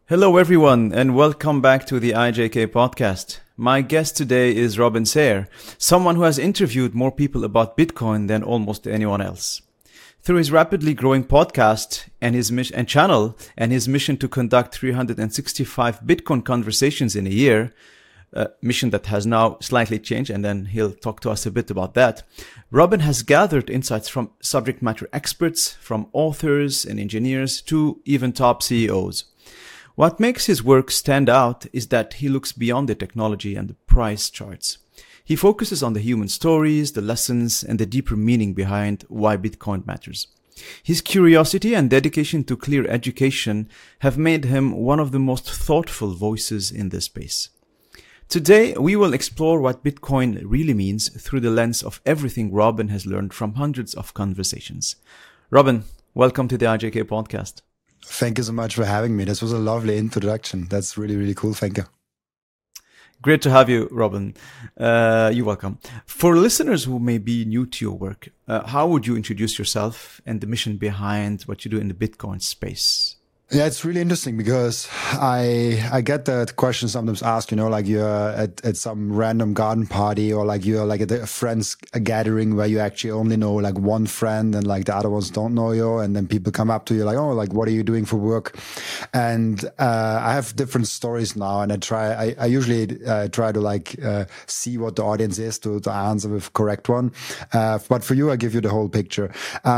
Hello, everyone, and welcome back to the IJK podcast. My guest today is Robin Sayer, someone who has interviewed more people about Bitcoin than almost anyone else. Through his rapidly growing podcast and his channel and his mission to conduct 365 Bitcoin conversations in a year, a mission that has now slightly changed, and then he'll talk to us a bit about that. Robin has gathered insights from subject matter experts, from authors and engineers to even top CEOs. What makes his work stand out is that he looks beyond the technology and the price charts. He focuses on the human stories, the lessons, and the deeper meaning behind why Bitcoin matters. His curiosity and dedication to clear education have made him one of the most thoughtful voices in this space. Today, we will explore what Bitcoin really means through the lens of everything Robin has learned from hundreds of conversations. Robin, welcome to the IJK podcast. Thank you so much for having me. This was a lovely introduction. That's really, really cool. Thank you. Great to have you, Robin. You're welcome. For listeners who may be new to your work, how would you introduce yourself and the mission behind what you do in the Bitcoin space? Yeah, it's really interesting because I get that question sometimes asked, like you're at some random garden party, or like you're like at a friend's gathering where you actually only know like one friend and like the other ones don't know you. And then people come up to you like, oh, like, what are you doing for work? And I have different stories now, and I usually try to like see what the audience is to answer with correct one. But for you, I give you the whole picture.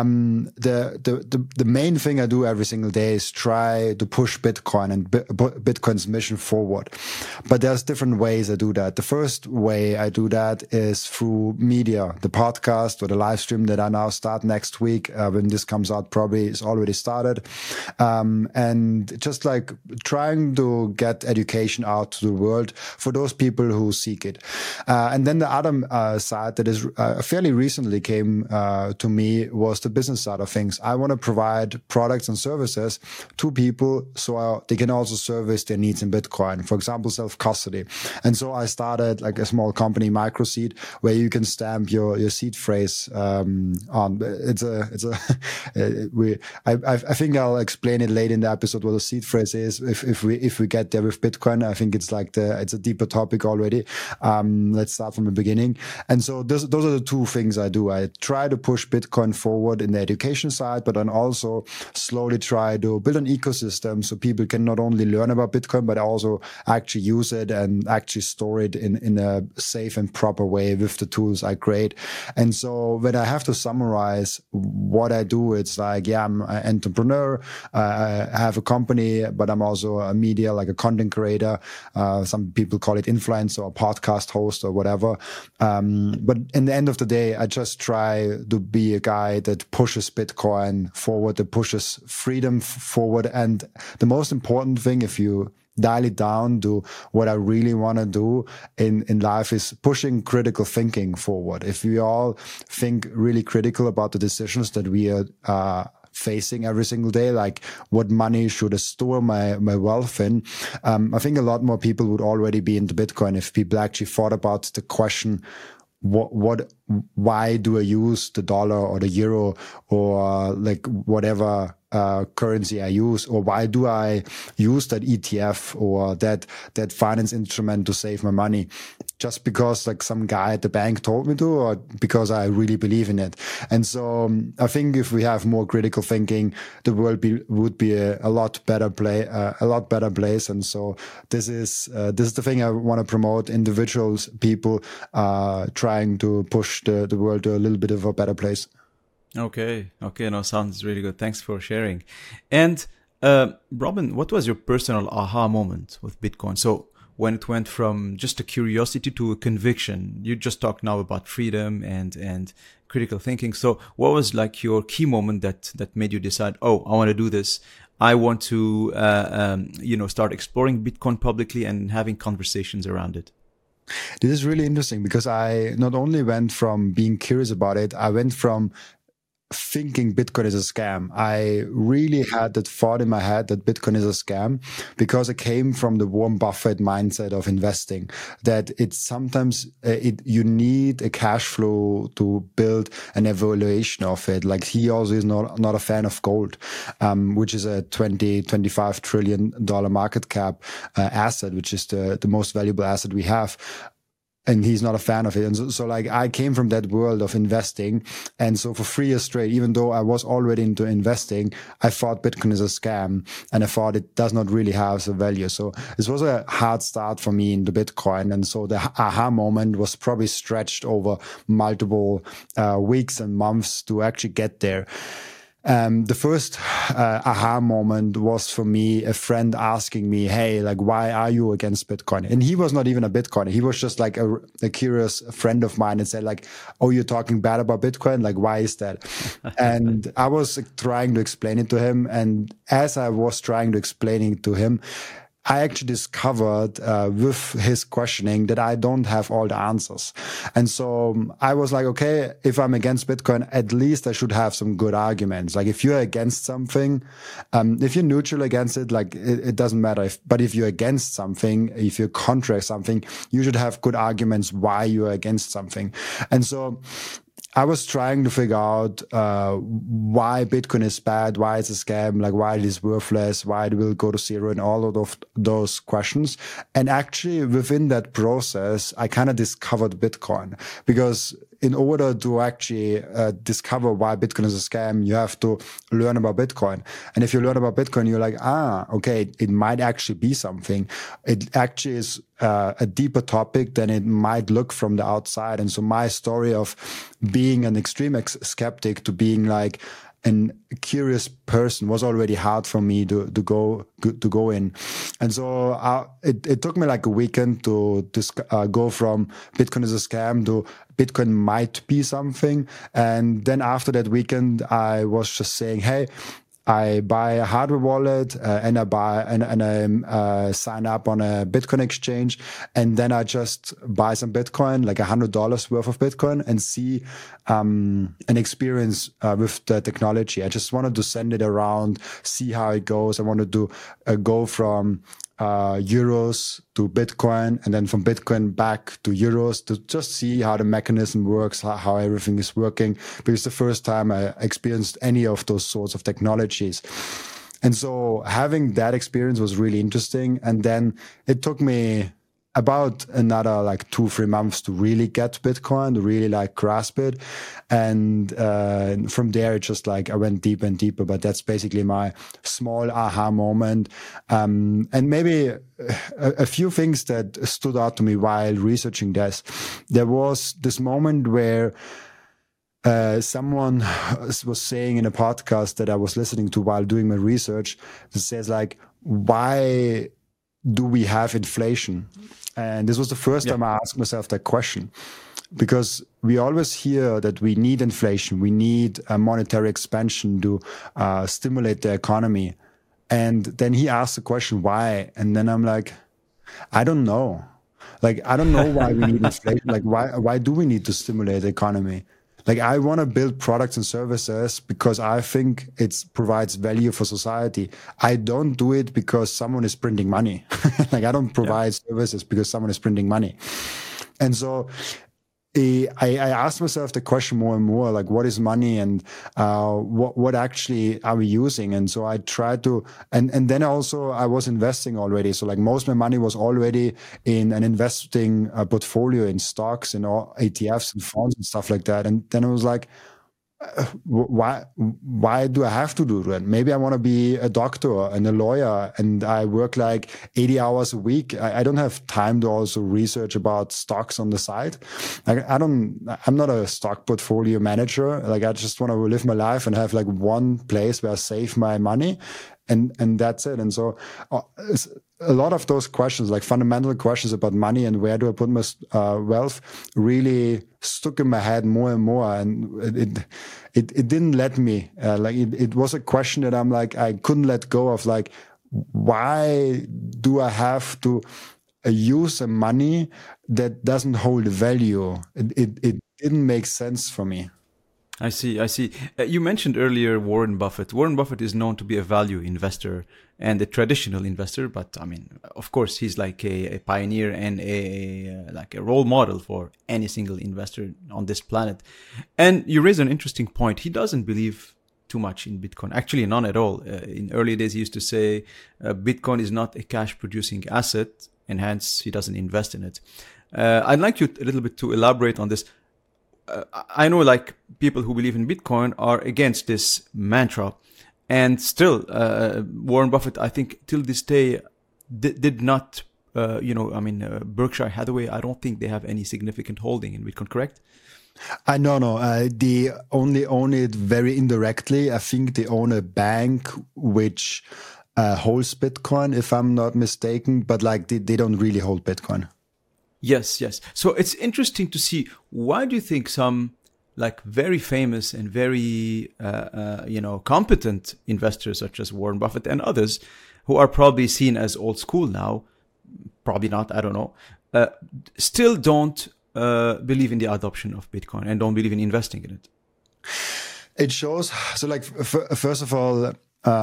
The main thing I do every single day is try to push Bitcoin and Bitcoin's mission forward. But there's different ways I do that. The first way I do that is through media, the podcast or the live stream that I now start next week. When this comes out, probably it's already started. And just like trying to get education out to the world for those people who seek it. And then the other side that is fairly recently came to me was the business side of things. I want to provide products and services to people so they can also service their needs in Bitcoin, for example, self-custody. And so I started like a small company, Microseed, where you can stamp your seed phrase on. I think I'll explain it late in the episode what a seed phrase is if we get there with Bitcoin. I think it's like it's a deeper topic already. Let's start from the beginning. And so those are the two things I do. I try to push Bitcoin forward in the education side, but then also slowly try to build an ecosystem so people can not only learn about Bitcoin, but also actually use it and actually store it in a safe and proper way with the tools I create. And so when I have to summarize what I do, it's like, yeah, I'm an entrepreneur. I have a company, but I'm also a media, like a content creator. Some people call it influencer or podcast host or whatever. But in the end of the day, I just try to be a guy that pushes Bitcoin forward, that pushes freedom forward. And the most important thing, if you dial it down to what I really want to do in life, is pushing critical thinking forward. If we all think really critical about the decisions that we are facing every single day, like what money should I store my wealth in, I think a lot more people would already be into Bitcoin if people actually thought about the question, why do I use the dollar or the euro or like whatever currency I use, or why do I use that ETF or that finance instrument to save my money? Just because like some guy at the bank told me to, or because I really believe in it? And so I think if we have more critical thinking, the world would be a lot better place. And so this is the thing I want to promote: individuals, people trying to push the world to a little bit of a better place. Okay. No, sounds really good. Thanks for sharing. And Robin, what was your personal aha moment with Bitcoin? So when it went from just a curiosity to a conviction, you just talked now about freedom and critical thinking. So what was like your key moment that made you decide, oh, I want to do this. I want to, start exploring Bitcoin publicly and having conversations around it? This is really interesting because I not only went from being curious about it, I went from thinking Bitcoin is a scam. I really had that thought in my head that Bitcoin is a scam because it came from the Warren Buffett mindset of investing, that it's sometimes you need a cash flow to build an evaluation of it. Like he also is not a fan of gold, which is a 25 trillion dollar market cap asset, which is the most valuable asset we have. And he's not a fan of it. And so like I came from that world of investing. And so for 3 years straight, even though I was already into investing, I thought Bitcoin is a scam and I thought it does not really have a value. So this was a hard start for me into Bitcoin. And so the aha moment was probably stretched over multiple weeks and months to actually get there. The first aha moment was for me a friend asking me, hey, like, why are you against Bitcoin? And he was not even a Bitcoiner. He was just like a curious friend of mine and said like, oh, you're talking bad about Bitcoin? Like, why is that? And I was trying to explain it to him. And as I was trying to explain it to him, I actually discovered with his questioning that I don't have all the answers. And so I was like, okay, if I'm against Bitcoin, at least I should have some good arguments. Like if you're against something, if you're neutral against it, like it doesn't matter. But if you're against something, if you're contrary something, you should have good arguments why you're against something. And so I was trying to figure out why Bitcoin is bad, why it's a scam, like why it is worthless, why it will go to zero, and all of those questions. And actually, within that process, I kind of discovered Bitcoin, because in order to actually discover why Bitcoin is a scam, you have to learn about Bitcoin. And if you learn about Bitcoin, you're like, okay, it might actually be something. It actually is a deeper topic than it might look from the outside. And so my story of being an extreme skeptic to being like a curious person was already hard for me to go in. And so it took me like a weekend to go from Bitcoin is a scam to Bitcoin might be something. And then after that weekend, I was just saying, hey, I buy a hardware wallet and I sign up on a Bitcoin exchange, and then I just buy some Bitcoin, like $100 worth of Bitcoin, and see an experience with the technology. I just wanted to send it around, see how it goes. I wanted to go from euros to Bitcoin, and then from Bitcoin back to euros, to just see how the mechanism works, how everything is working, because the first time I experienced any of those sorts of technologies. And so having that experience was really interesting. And then it took me about another like 2-3 months to really get Bitcoin, to really like grasp it. And from there, it just like I went deeper and deeper. But that's basically my small aha moment. And maybe a few things that stood out to me while researching this. There was this moment where someone was saying in a podcast that I was listening to while doing my research, that says like, why do we have inflation? And this was the first time I asked myself that question, because we always hear that we need inflation, we need a monetary expansion to stimulate the economy. And then he asked the question, why? And then I'm like, I don't know. Like, I don't know why we need inflation. Like, why do we need to stimulate the economy? Like, I want to build products and services because I think it provides value for society. I don't do it because someone is printing money. Like, I don't provide services because someone is printing money. And so I asked myself the question more and more, like, what is money, and what actually are we using? And so I tried to, and then also I was investing already. So like most of my money was already in an investing portfolio in stocks and all ETFs and funds and stuff like that. And then I was like, why do I have to do that? Maybe I want to be a doctor and a lawyer, and I work like 80 hours a week. I don't have time to also research about stocks on the side. Like I'm not a stock portfolio manager. Like I just want to live my life and have like one place where I save my money, and that's it. And so a lot of those questions, like fundamental questions about money and where do I put my wealth, really stuck in my head more and more. And it didn't let me, it was a question that I'm like, I couldn't let go of, like, why do I have to use some money that doesn't hold value? It didn't make sense for me. I see. I see. You mentioned earlier Warren Buffett. Warren Buffett is known to be a value investor and a traditional investor, but I mean, of course, he's like a pioneer and like a role model for any single investor on this planet. And you raise an interesting point. He doesn't believe too much in Bitcoin. Actually, none at all. In early days, he used to say Bitcoin is not a cash-producing asset, and hence he doesn't invest in it. I'd like you a little bit to elaborate on this. I know like people who believe in Bitcoin are against this mantra, and still Warren Buffett, I think till this day did not, Berkshire Hathaway, I don't think they have any significant holding in Bitcoin, correct? No. They only own it very indirectly. I think they own a bank which holds Bitcoin, if I'm not mistaken, but like they don't really hold Bitcoin. Yes. So it's interesting to see, why do you think some like very famous and very, competent investors such as Warren Buffett and others who are probably seen as old school now, probably not, I don't know, still don't believe in the adoption of Bitcoin and don't believe in investing in it? It shows. So like, first of all,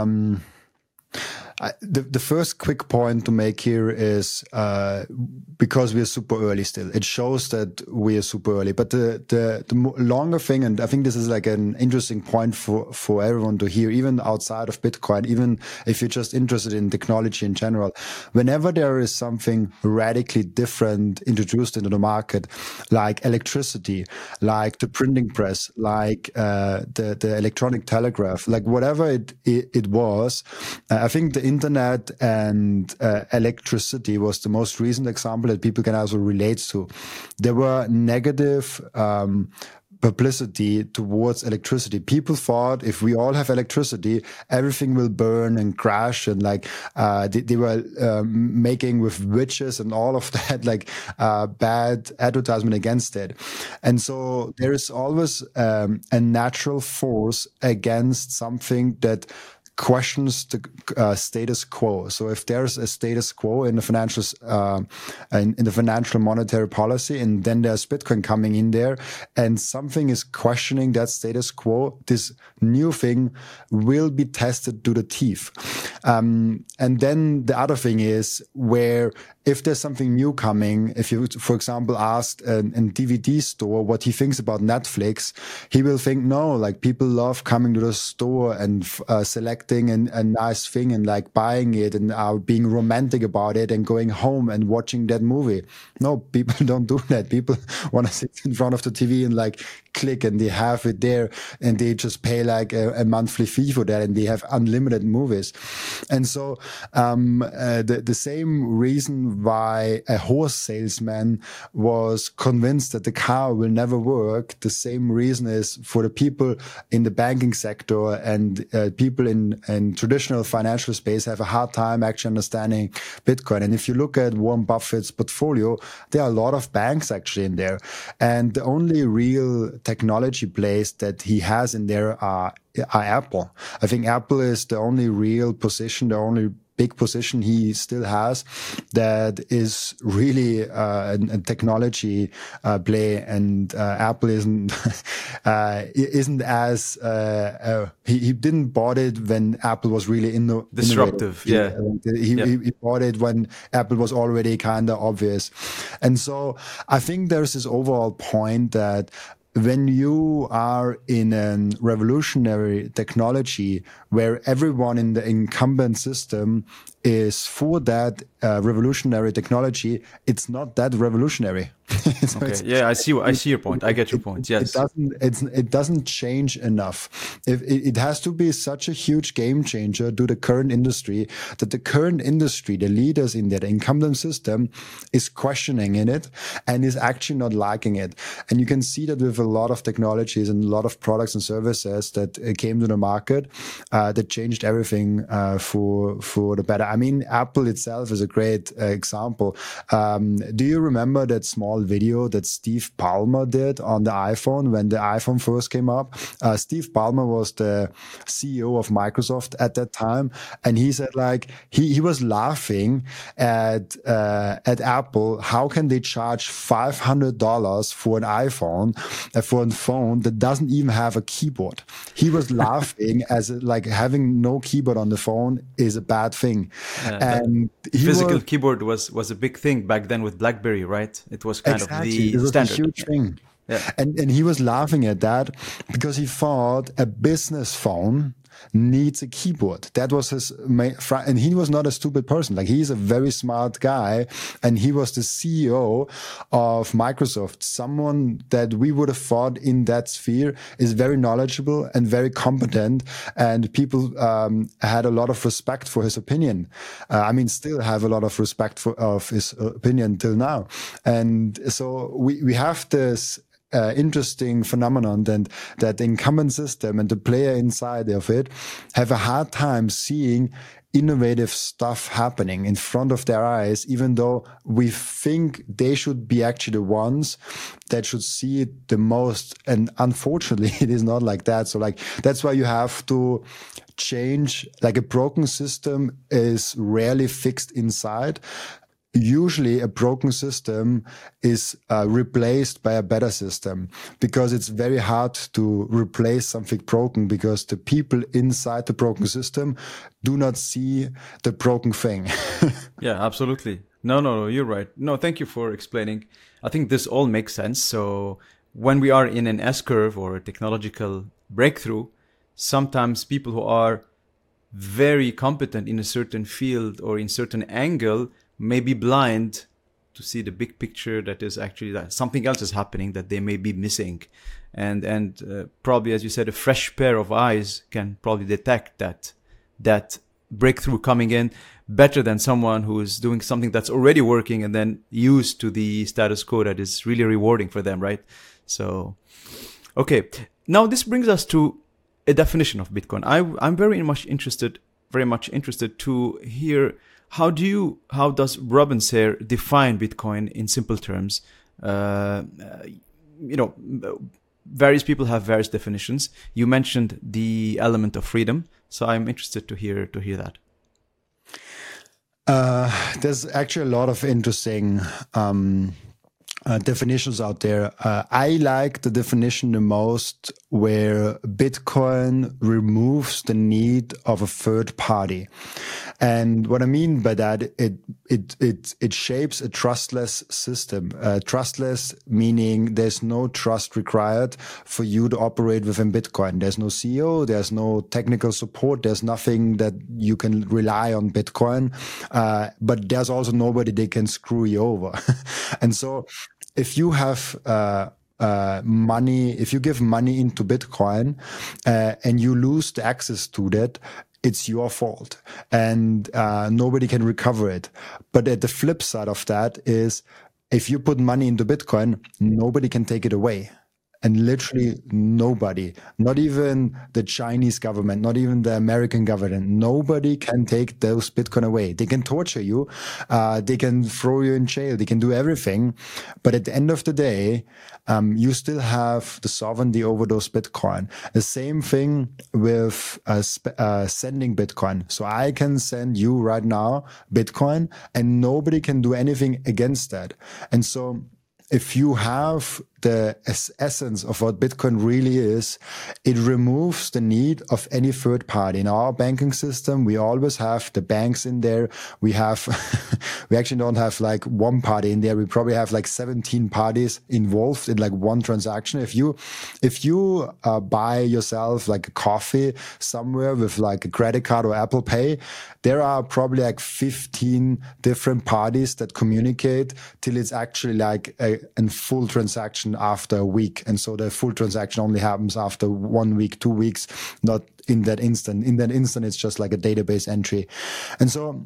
the first quick point to make here is because we are super early still. It shows that we are super early. But the longer thing, and I think this is like an interesting point for everyone to hear, even outside of Bitcoin, even if you're just interested in technology in general, whenever there is something radically different introduced into the market, like electricity, like the printing press, like the electronic telegraph, like whatever it was, I think the internet and electricity was the most recent example that people can also relate to. There were negative publicity towards electricity. People thought if we all have electricity, everything will burn and crash, and like they were making with witches and all of that, like bad advertisement against it. And so there is always a natural force against something that questions the status quo. So if there's a status quo in the financial in the financial monetary policy, and then there's Bitcoin coming in there, and something is questioning that status quo, this new thing will be tested to the teeth. And then the other thing is where if there's something new coming, if you, for example, asked a DVD store what he thinks about Netflix, he will think, no, like people love coming to the store and selecting a nice thing and like buying it and being romantic about it and going home and watching that movie. No, people don't do that. People want to sit in front of the TV and like click, and they have it there, and they just pay like a monthly fee for that, and they have unlimited movies. And so the same reason why a horse salesman was convinced that the car will never work, the same reason is for the people in the banking sector and people in traditional financial space have a hard time actually understanding Bitcoin. And if you look at Warren Buffett's portfolio, there are a lot of banks actually in there. And the only real technology plays that he has in there are Apple. I think Apple is the only real position, the only big position he still has that is really a technology play, and Apple isn't as he didn't bought it when Apple was really disruptive. Yeah, he bought it when Apple was already kind of obvious, and so I think there's this overall point that when you are in a revolutionary technology where everyone in the incumbent system is for that revolutionary technology, it's not that revolutionary. So okay. Yeah, I see your point. I get your point. Yes, it doesn't change enough. It has to be such a huge game changer to the current industry that the current industry, the leaders in that incumbent system, is questioning in it and is actually not liking it. And you can see that with a lot of technologies and a lot of products and services that came to the market that changed everything for the better. I mean, Apple itself is a great example. Do you remember that small video that Steve Ballmer did on the iPhone when the iPhone first came up? Steve Ballmer was the CEO of Microsoft at that time, and he said like he was laughing at Apple. How can they charge $500 for an iPhone, for a phone that doesn't even have a keyboard? He was laughing as like having no keyboard on the phone is a bad thing. And physical keyboard was a big thing back then with BlackBerry, right? It was kind of the it was standard. a huge thing. Yeah. And he was laughing at that because he thought a business phone needs a keyboard. That was his main, and he was not a stupid person. Like, he's a very smart guy, and he was the CEO of Microsoft. Someone that we would have thought in that sphere is very knowledgeable and very competent, and people had a lot of respect for his opinion. I mean, still have a lot of respect of his opinion till now. And so we have this interesting phenomenon that the incumbent system and the player inside of it have a hard time seeing innovative stuff happening in front of their eyes, even though we think they should be actually the ones that should see it the most. And unfortunately, it is not like that. So like, that's why you have to change. Like, a broken system is rarely fixed inside. Usually a broken system is replaced by a better system, because it's very hard to replace something broken, because the people inside the broken system do not see the broken thing. Yeah, absolutely. No, you're right. No, thank you for explaining. I think this all makes sense. So when we are in an S-curve or a technological breakthrough, sometimes people who are very competent in a certain field or in certain angle may be blind to see the big picture, that is actually that something else is happening that they may be missing. And probably, as you said, a fresh pair of eyes can probably detect that breakthrough coming in better than someone who is doing something that's already working and then used to the status quo that is really rewarding for them, right? So, okay. Now this brings us to a definition of Bitcoin. I'm very much interested to hear, how does Robin Sayer define Bitcoin in simple terms? Various people have various definitions. You mentioned the element of freedom, so I'm interested to hear that. There's actually a lot of interesting definitions out there. I like the definition the most where Bitcoin removes the need of a third party. And what I mean by that, it shapes a trustless system. Trustless meaning there's no trust required for you to operate within Bitcoin. There's no CEO, there's no technical support, there's nothing that you can rely on Bitcoin. But there's also nobody that can screw you over. And so if you have money, if you give money into Bitcoin and you lose the access to that, it's your fault, and nobody can recover it. But at the flip side of that is, if you put money into Bitcoin, nobody can take it away. And literally nobody, not even the Chinese government, not even the American government, nobody can take those Bitcoin away. They can torture you. They can throw you in jail. They can do everything. But at the end of the day, you still have the sovereignty over those Bitcoin. The same thing with sending Bitcoin. So I can send you right now Bitcoin, and nobody can do anything against that. And so if you have the essence of what Bitcoin really is, it removes the need of any third party. In our banking system, we always have the banks in there. We actually don't have like one party in there. We probably have like 17 parties involved in like one transaction. If you buy yourself like a coffee somewhere with like a credit card or Apple Pay, there are probably like 15 different parties that communicate till it's actually like a full transaction after a week. And so the full transaction only happens after 1 week, 2 weeks, not in that instant. In that instant, it's just like a database entry. And so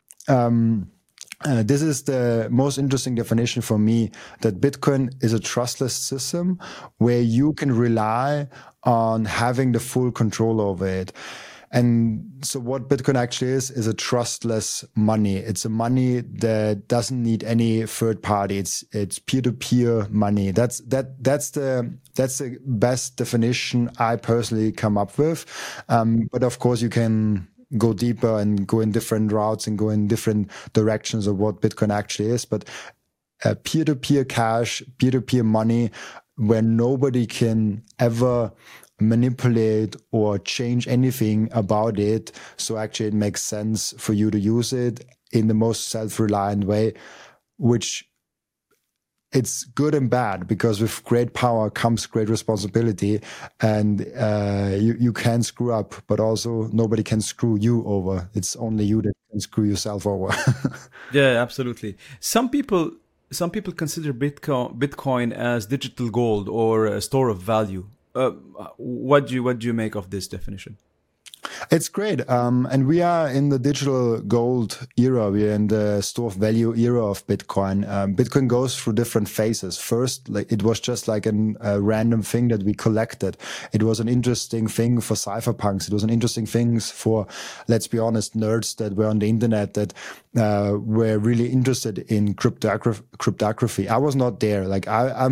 this is the most interesting definition for me, that Bitcoin is a trustless system where you can rely on having the full control over it. And so what Bitcoin actually is a trustless money. It's a money that doesn't need any third party. It's peer-to-peer money. That's the best definition I personally come up with. But of course you can go deeper and go in different routes and go in different directions of what Bitcoin actually is. But peer-to-peer cash, peer-to-peer money, where nobody can ever manipulate or change anything about it. So actually it makes sense for you to use it in the most self-reliant way, which it's good and bad, because with great power comes great responsibility, and you can screw up, but also nobody can screw you over. It's only you that can screw yourself over. Yeah, absolutely. Some people consider Bitcoin as digital gold or a store of value. What do you make of this definition? It's great. And we are in the digital gold era. We are in the store of value era of Bitcoin. Bitcoin goes through different phases. First, like, it was just like a random thing that we collected. It was an interesting thing for cypherpunks. It was an interesting thing for, let's be honest, nerds that were on the internet that were really interested in cryptography. I was not there. Like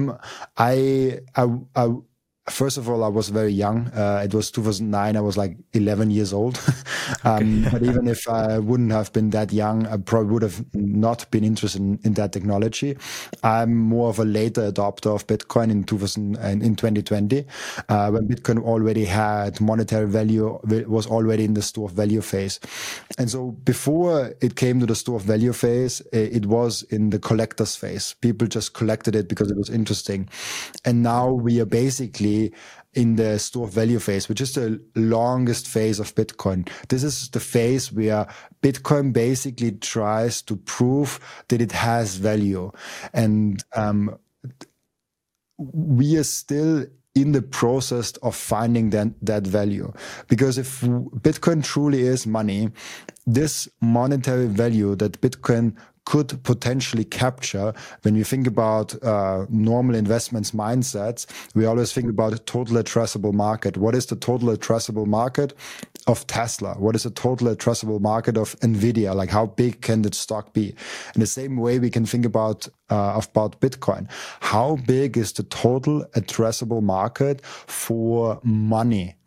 first of all, I was very young. It was 2009. I was like 11 years old. But even if I wouldn't have been that young, I probably would have not been interested in that technology. I'm more of a later adopter of Bitcoin in 2020, when Bitcoin already had monetary value, was already in the store of value phase. And so before it came to the store of value phase, it was in the collector's phase. People just collected it because it was interesting. And now we are basically in the store of value phase, which is the longest phase of Bitcoin. This is the phase where Bitcoin basically tries to prove that it has value. And we are still in the process of finding that value. Because if Bitcoin truly is money, this monetary value that Bitcoin could potentially capture, when we think about normal investments mindsets, we always think about a total addressable market. What is the total addressable market of Tesla? What is the total addressable market of Nvidia? Like, how big can that stock be? In the same way, we can think about Bitcoin. How big is the total addressable market for money?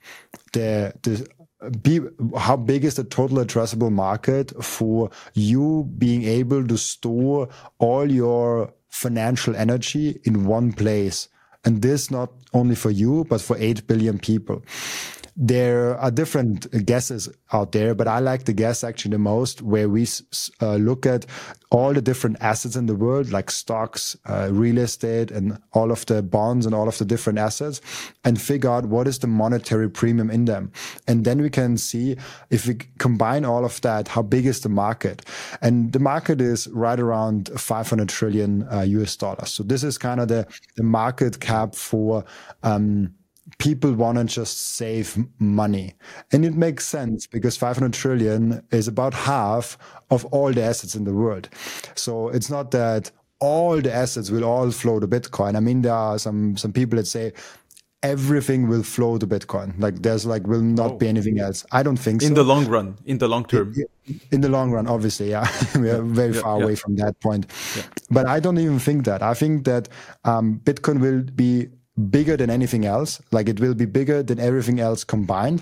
How big is the total addressable market for you being able to store all your financial energy in one place? And this not only for you, but for 8 billion people. There are different guesses out there, but I like the guess actually the most, where we look at all the different assets in the world, like stocks, real estate, and all of the bonds and all of the different assets, and figure out what is the monetary premium in them. And then we can see, if we combine all of that, how big is the market? And the market is right around 500 trillion US dollars. So this is kind of the market cap for people want to just save money. And it makes sense, because 500 trillion is about half of all the assets in the world. So it's not that all the assets will all flow to Bitcoin. I mean, there are some people that say everything will flow to Bitcoin. Like, there's will not be anything else. I don't think so. In the long run, in the long term. In the long run, obviously, yeah. We are very far away from that point. Yeah. But I don't even think that. I think that Bitcoin will be bigger than anything else. Like, it will be bigger than everything else combined.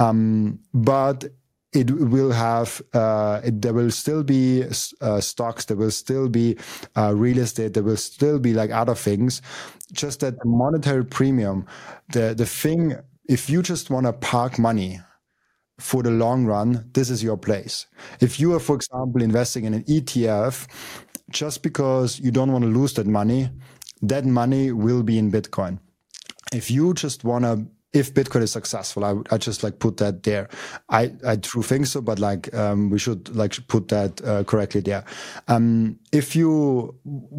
But it will have, there will still be stocks, there will still be real estate, there will still be like other things. Just that the monetary premium, the thing, if you just want to park money for the long run, this is your place. If you are, for example, investing in an ETF, just because you don't want to lose that money will be in Bitcoin. If you just want to, if Bitcoin is successful, I just put that there. I do think so, but we should put that correctly there. If you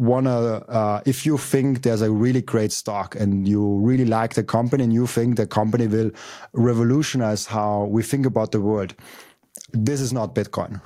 if you think there's a really great stock and you really like the company and you think the company will revolutionize how we think about the world, this is not Bitcoin.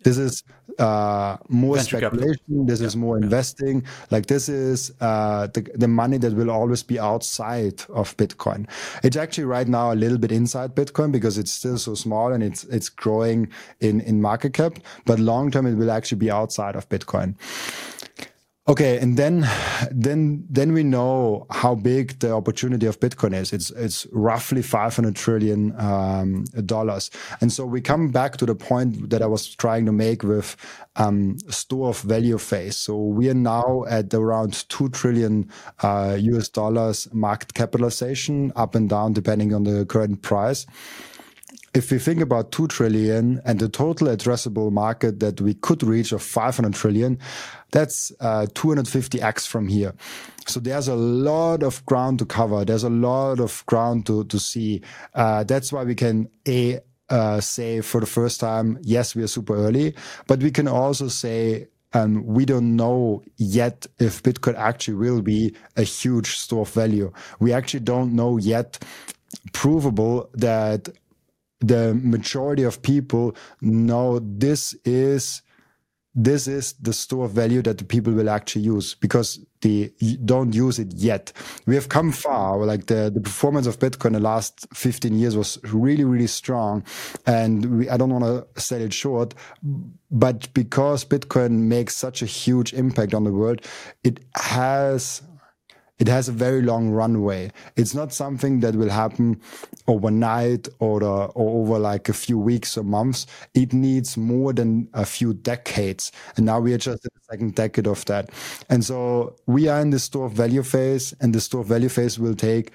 This is more Venture capital. speculation. This is more investing. Like this is the money that will always be outside of Bitcoin. It's actually right now a little bit inside Bitcoin because it's still so small and it's growing in market cap. But long term, it will actually be outside of Bitcoin. Okay, and then we know how big the opportunity of Bitcoin is. It's roughly $500 trillion dollars, and so we come back to the point that I was trying to make with store of value phase. So we are now at around $2 trillion US dollars market capitalization, up and down depending on the current price. If we think about 2 trillion and the total addressable market that we could reach of 500 trillion, that's 250x from here. So there's a lot of ground to cover. There's a lot of ground to see. That's why we can say for the first time, yes, we are super early, but we can also say we don't know yet if Bitcoin actually will be a huge store of value. We actually don't know yet provable that the majority of people know this is the store of value that the people will actually use because they don't use it yet. We have come far. Like the performance of Bitcoin the last 15 years was really, really strong. And I don't want to sell it short, but because Bitcoin makes such a huge impact on the world, it has a very long runway. It's not something that will happen overnight or over like a few weeks or months. It needs more than a few decades. And now we are just in the second decade of that. And so we are in the store of value phase, and the store of value phase will take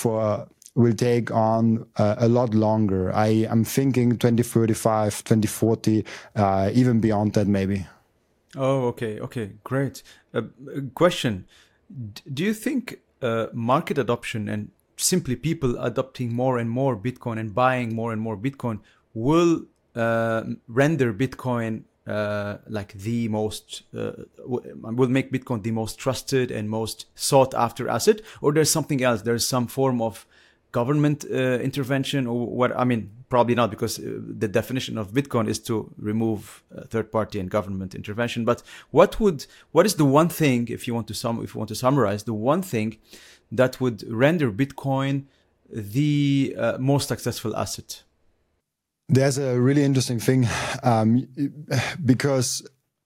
on a lot longer. I'm thinking 2035, 2040, even beyond that maybe. Oh, okay, great. Question. Do you think market adoption and simply people adopting more and more Bitcoin and buying more and more Bitcoin will render Bitcoin like the most, will make Bitcoin the most trusted and most sought after asset? Or there's something else? There's some form of government intervention or what? I mean, probably not, because the definition of Bitcoin is to remove third party and government intervention. But what is the one thing, if you want to summarize, the one thing that would render Bitcoin the most successful asset? There's a really interesting thing because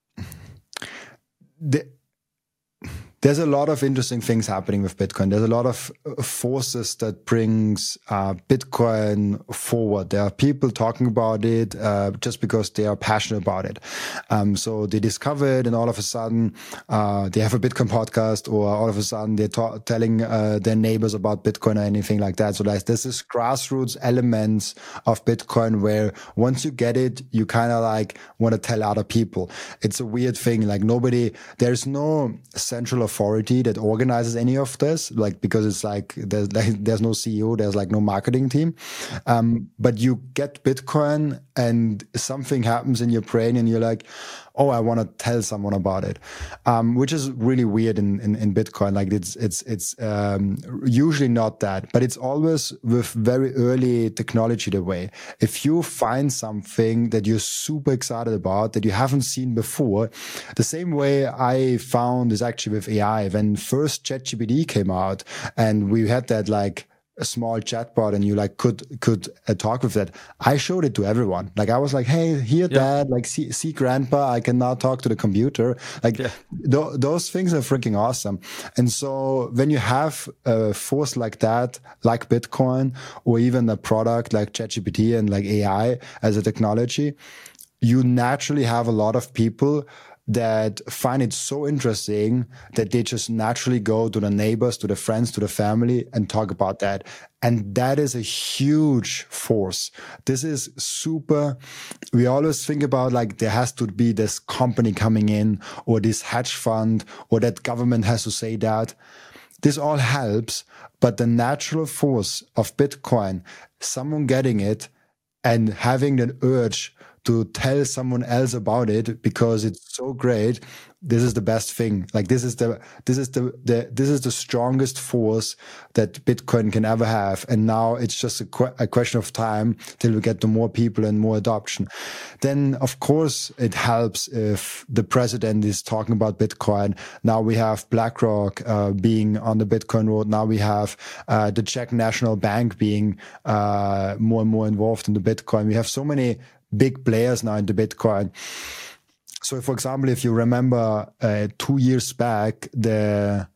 there's a lot of interesting things happening with Bitcoin. There's a lot of forces that brings Bitcoin forward. There are people talking about it just because they are passionate about it. So they discover it, and all of a sudden they have a Bitcoin podcast, or all of a sudden they're telling their neighbors about Bitcoin or anything like that. So there's this grassroots elements of Bitcoin where once you get it, you kind of like want to tell other people. It's a weird thing. Like there's no central authority that organizes any of this, like, because it's like there's no CEO, there's like no marketing team. But you get Bitcoin and something happens in your brain and you're like, oh, I want to tell someone about it, which is really weird in Bitcoin. Like it's usually not that, but it's always with very early technology the way. If you find something that you're super excited about that you haven't seen before, the same way I found is actually with AI. When first ChatGPT came out and we had that like a small chatbot and you like could talk with that, I showed it to everyone. Like I was like, hey, here, Dad, like see grandpa, I can now talk to the computer. Like those things are freaking awesome. And so when you have a force like that, like Bitcoin, or even a product like ChatGPT and like AI as a technology, you naturally have a lot of people that find it so interesting that they just naturally go to the neighbors, to the friends, to the family and talk about that. And that is a huge force. This is super. We always think about like there has to be this company coming in or this hedge fund or that government has to say that. This all helps, but the natural force of Bitcoin, someone getting it and having the urge to tell someone else about it because it's so great. This is the best thing. Like this is the strongest force that Bitcoin can ever have. And now it's just a question of time till we get to more people and more adoption. Then of course it helps if the president is talking about Bitcoin. Now we have BlackRock being on the Bitcoin road. Now we have the Czech National Bank being more and more involved in the Bitcoin. We have so many big players now in the Bitcoin. So, for example, if you remember 2 years back, the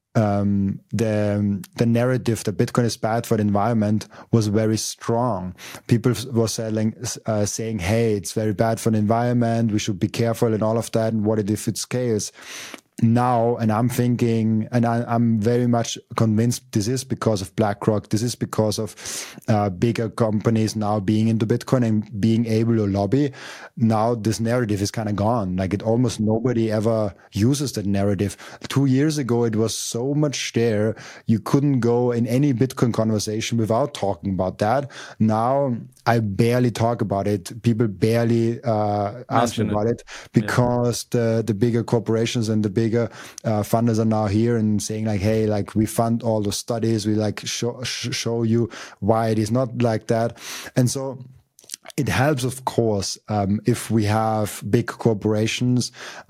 narrative that Bitcoin is bad for the environment was very strong. People were saying, hey, it's very bad for the environment. We should be careful and all of that. And what if it scales? Now, and I'm thinking, and I'm very much convinced this is because of BlackRock. This is because of bigger companies now being into Bitcoin and being able to lobby. Now this narrative is kind of gone. Like almost nobody ever uses that narrative. 2 years ago, it was so much there. You couldn't go in any Bitcoin conversation without talking about that. Now I barely talk about it. People barely ask me about it because the bigger corporations and the bigger funders are now here and saying like, hey, like we fund all the studies. We like show you why it is not like that. And so it helps, of course, if we have big corporations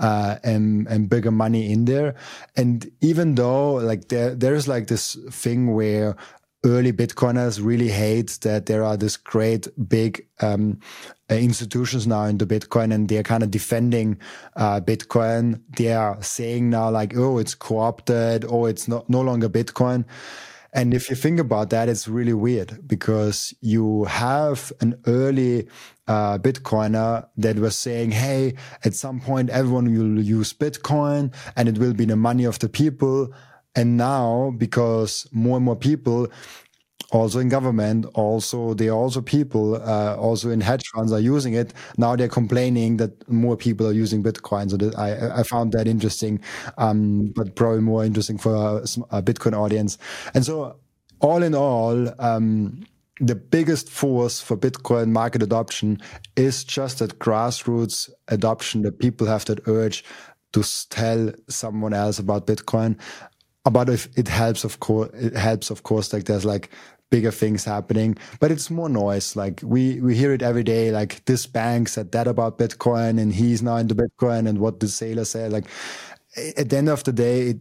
and bigger money in there. And even though like there's like this thing where early Bitcoiners really hate that there are this great big institutions now into Bitcoin and they're kind of defending Bitcoin. They are saying now like, oh, it's co-opted, oh, it's no longer Bitcoin. And if you think about that, it's really weird because you have an early Bitcoiner that was saying, hey, at some point everyone will use Bitcoin and it will be the money of the people. And now, because more and more people, also in government, also people, also in hedge funds are using it. Now they're complaining that more people are using Bitcoin. So that I found that interesting, but probably more interesting for a Bitcoin audience. And so all in all, the biggest force for Bitcoin market adoption is just that grassroots adoption, that people have that urge to tell someone else about Bitcoin. But if it helps, of course, like there's like bigger things happening, but it's more noise. Like we hear it every day, like this bank said that about Bitcoin and he's now into Bitcoin and what the sailor said. Like at the end of the day,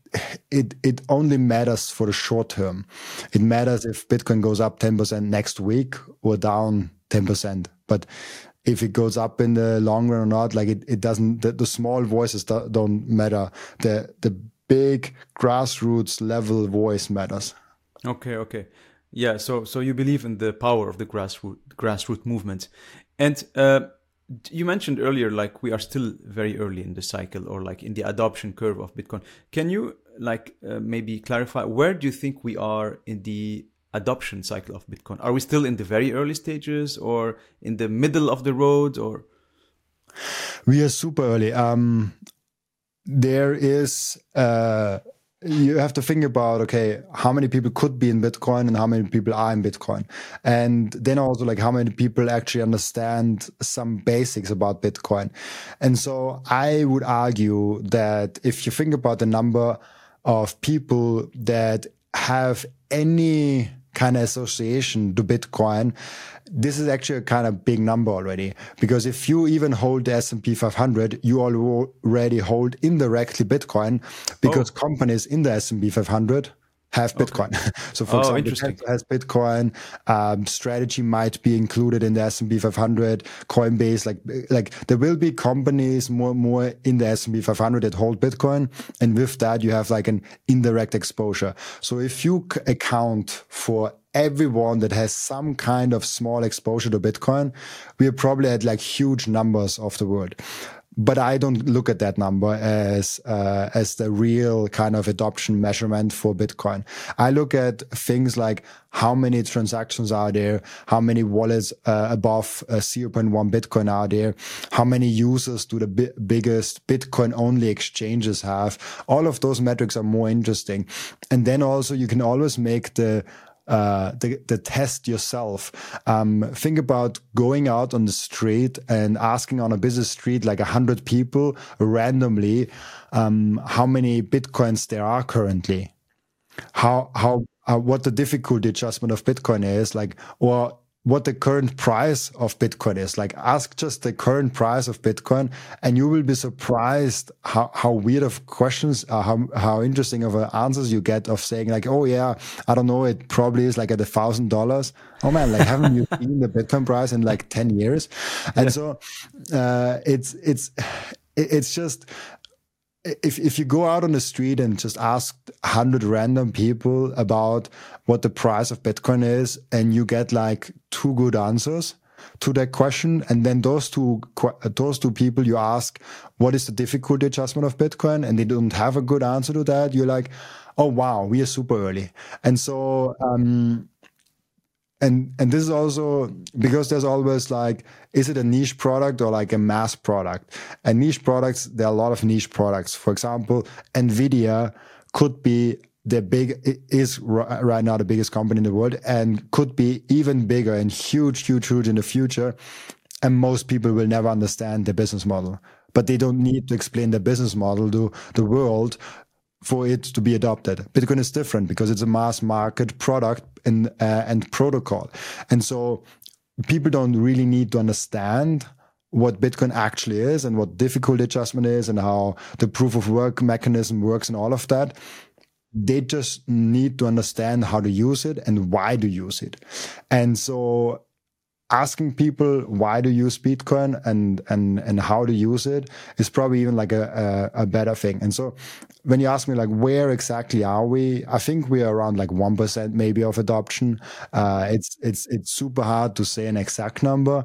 it only matters for the short term. It matters if Bitcoin goes up 10% next week or down 10%. But if it goes up in the long run or not, like it doesn't, the small voices don't matter. The big grassroots level voice matters. Okay. Yeah, so you believe in the power of the grassroots movement. And you mentioned earlier, like we are still very early in the cycle or like in the adoption curve of Bitcoin. Can you like maybe clarify, where do you think we are in the adoption cycle of Bitcoin? Are we still in the very early stages or in the middle of the road or? We are super early. There is, you have to think about, okay, how many people could be in Bitcoin and how many people are in Bitcoin. And then also like how many people actually understand some basics about Bitcoin. And so I would argue that if you think about the number of people that have any kind of association to Bitcoin, this is actually a kind of big number already. Because if you even hold the S&P 500, you already hold indirectly Bitcoin because companies in the S&P 500 have Bitcoin. Okay. So for example, Tesla has Bitcoin, Strategy might be included in the S&P 500, Coinbase, like there will be companies more in the S&P 500 that hold Bitcoin. And with that, you have like an indirect exposure. So if you account for everyone that has some kind of small exposure to Bitcoin, we are probably at like huge numbers of the world. But I don't look at that number as the real kind of adoption measurement for Bitcoin. I look at things like how many transactions are there, how many wallets above 0.1 Bitcoin are there, how many users do the biggest Bitcoin-only exchanges have. All of those metrics are more interesting. And then also you can always make the the test yourself. Think about going out on the street and asking on a busy street like 100 people randomly how many Bitcoins there are currently, what the difficulty adjustment of Bitcoin is, like, or what the current price of Bitcoin is. Like, ask just the current price of Bitcoin, and you will be surprised how weird of questions, how interesting of answers you get of saying like, oh yeah, I don't know, it probably is like at $1,000. Oh man, like haven't you seen the Bitcoin price in like 10 years? And so it's just, if you go out on the street and just ask 100 random people about what the price of Bitcoin is, and you get like 2 good answers to that question, and then those two people you ask, what is the difficulty adjustment of Bitcoin, and they don't have a good answer to that, you're like, oh wow, we are super early. And so and this is also because there's always like, is it a niche product or like a mass product? And niche products, there are a lot of niche products. For example, Nvidia could be is right now the biggest company in the world, and could be even bigger and huge in the future. And most people will never understand the business model, but they don't need to explain the business model to the world for it to be adopted. Bitcoin is different because it's a mass market product and protocol. And so people don't really need to understand what Bitcoin actually is and what difficulty adjustment is and how the proof of work mechanism works and all of that. They just need to understand how to use it and why to use it. And so asking people why to use Bitcoin and how to use it is probably even like a better thing. And so when you ask me like, where exactly are we? I think we are around like 1% maybe of adoption. It's super hard to say an exact number,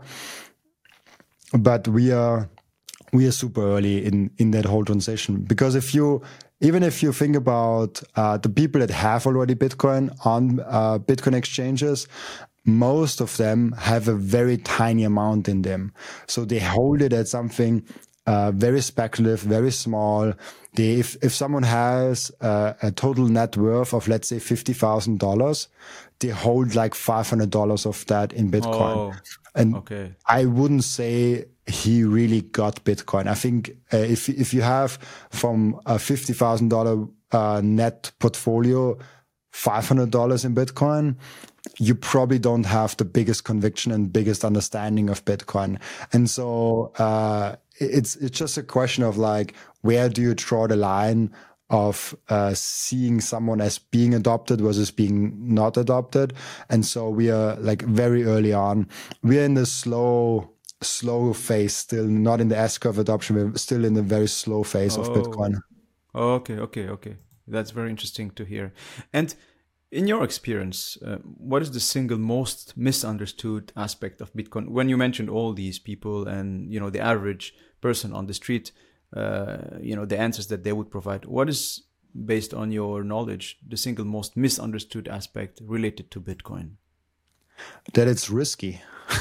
but we are super early in that whole transition. Because even if you think about the people that have already Bitcoin on Bitcoin exchanges, most of them have a very tiny amount in them. So they hold it at something very speculative, very small. If someone has a total net worth of, let's say, $50,000, they hold like $500 of that in Bitcoin. Oh, and okay. I wouldn't say he really got Bitcoin. I think if you have from a $50,000 net portfolio, $500 in Bitcoin, you probably don't have the biggest conviction and biggest understanding of Bitcoin. And so it's just a question of like, where do you draw the line of seeing someone as being adopted versus being not adopted? And so we are like very early on. We are in the slow phase still, not in the S-curve adoption. We're still in the very slow phase of Bitcoin. Okay. That's very interesting to hear. And in your experience, what is the single most misunderstood aspect of Bitcoin? When you mentioned all these people and, the average person on the street, the answers that they would provide, what is, based on your knowledge, the single most misunderstood aspect related to Bitcoin? That it's risky.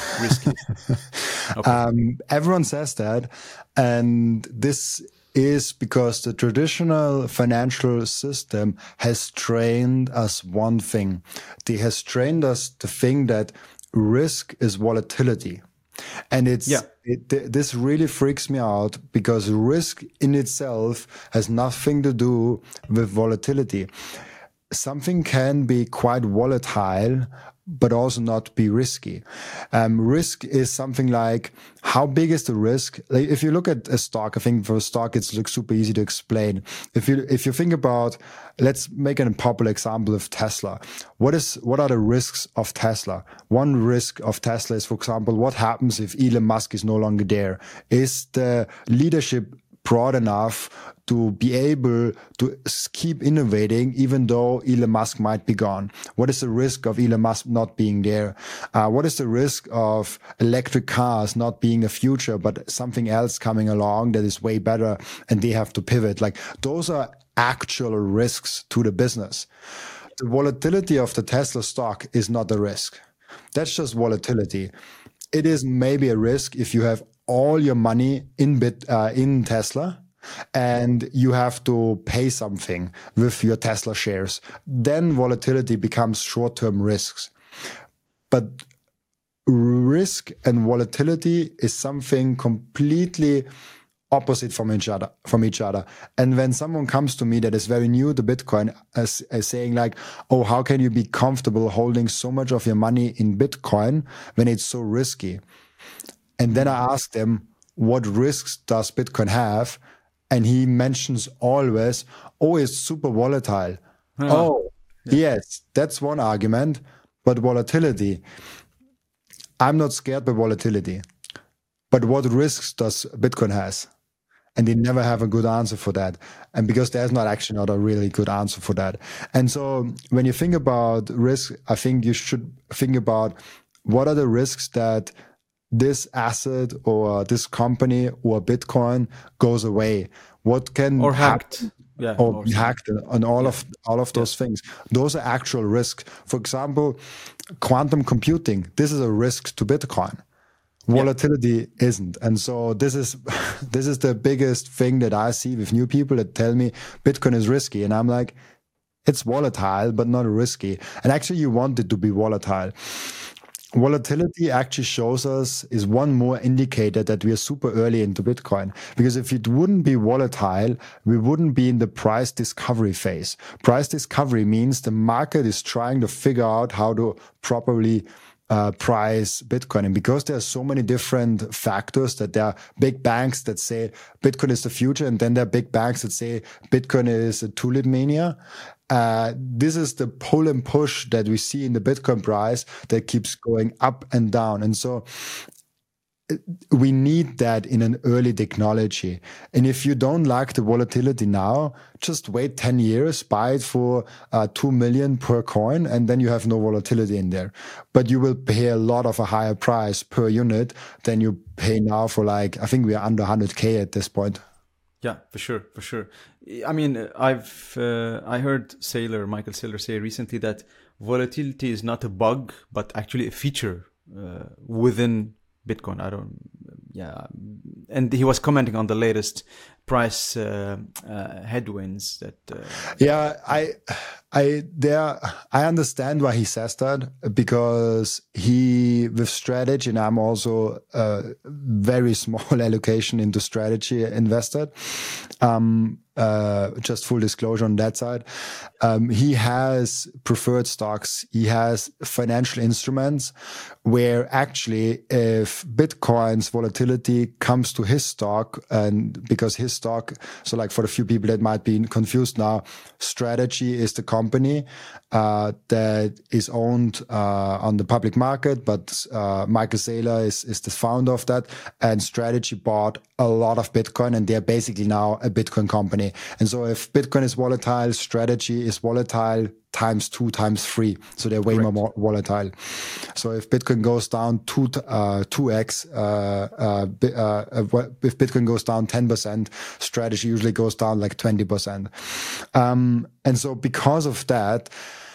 Okay. Everyone says that. And this is because the traditional financial system has trained us one thing. It has trained us to think that risk is volatility. And this really freaks me out because risk in itself has nothing to do with volatility. Something can be quite volatile, but also not be risky. Risk is something like, how big is the risk? Like if you look at a stock, I think for a stock, it looks super easy to explain. If you think about, let's make a popular example of Tesla. What are the risks of Tesla? One risk of Tesla is, for example, what happens if Elon Musk is no longer there? Is the leadership broad enough to be able to keep innovating even though Elon Musk might be gone? What is the risk of Elon Musk not being there? What is the risk of electric cars not being the future, but something else coming along that is way better and they have to pivot? Like those are actual risks to the business. The volatility of the Tesla stock is not a risk. That's just volatility. It is maybe a risk if you have all your money in Tesla, and you have to pay something with your Tesla shares, then volatility becomes short-term risks. But risk and volatility is something completely opposite from each other. And when someone comes to me that is very new to Bitcoin as saying like, oh, how can you be comfortable holding so much of your money in Bitcoin when it's so risky? And then I ask them, what risks does Bitcoin have? And he mentions always, oh, it's super volatile. Oh, yes, that's one argument. But volatility, I'm not scared by volatility. But what risks does Bitcoin has? And they never have a good answer for that. And because there's not a really good answer for that. And so when you think about risk, I think you should think about what are the risks that this asset or this company or Bitcoin goes away. What can or hacked, or be hacked, and all of those things. Those are actual risks. For example, quantum computing. This is a risk to Bitcoin. Volatility isn't. And so this is the biggest thing that I see with new people that tell me Bitcoin is risky. And I'm like, it's volatile, but not risky. And actually you want it to be volatile. Volatility actually shows us is one more indicator that we are super early into Bitcoin. Because if it wouldn't be volatile, we wouldn't be in the price discovery phase. Price discovery means the market is trying to figure out how to properly price Bitcoin. And because there are so many different factors, that there are big banks that say Bitcoin is the future, and then there are big banks that say Bitcoin is a tulip mania. This is the pull and push that we see in the Bitcoin price that keeps going up and down. And so we need that in an early technology. And if you don't like the volatility now, just wait 10 years, buy it for 2 million per coin, and then you have no volatility in there. But you will pay a lot of a higher price per unit than you pay now for, like, I think we are under 100K at this point. Yeah, for sure. I mean, I heard Michael Saylor say recently that volatility is not a bug, but actually a feature within Bitcoin. And he was commenting on the latest price headwinds that. I understand why he says that, because he, with strategy, and I'm also a very small allocation into strategy invested. Just full disclosure on that side. He has preferred stocks. He has financial instruments where actually if Bitcoin's volatility comes to his stock, and because his stock, so like for the few people that might be confused now, Strategy is the company that is owned on the public market, but Michael Saylor is the founder of that, and Strategy bought a lot of Bitcoin, and they're basically now a Bitcoin company. And so if Bitcoin is volatile, Strategy is volatile times 2, times 3. So they're way more volatile. So if Bitcoin goes down 2x, if Bitcoin goes down 10%, Strategy usually goes down like 20%. And so because of that,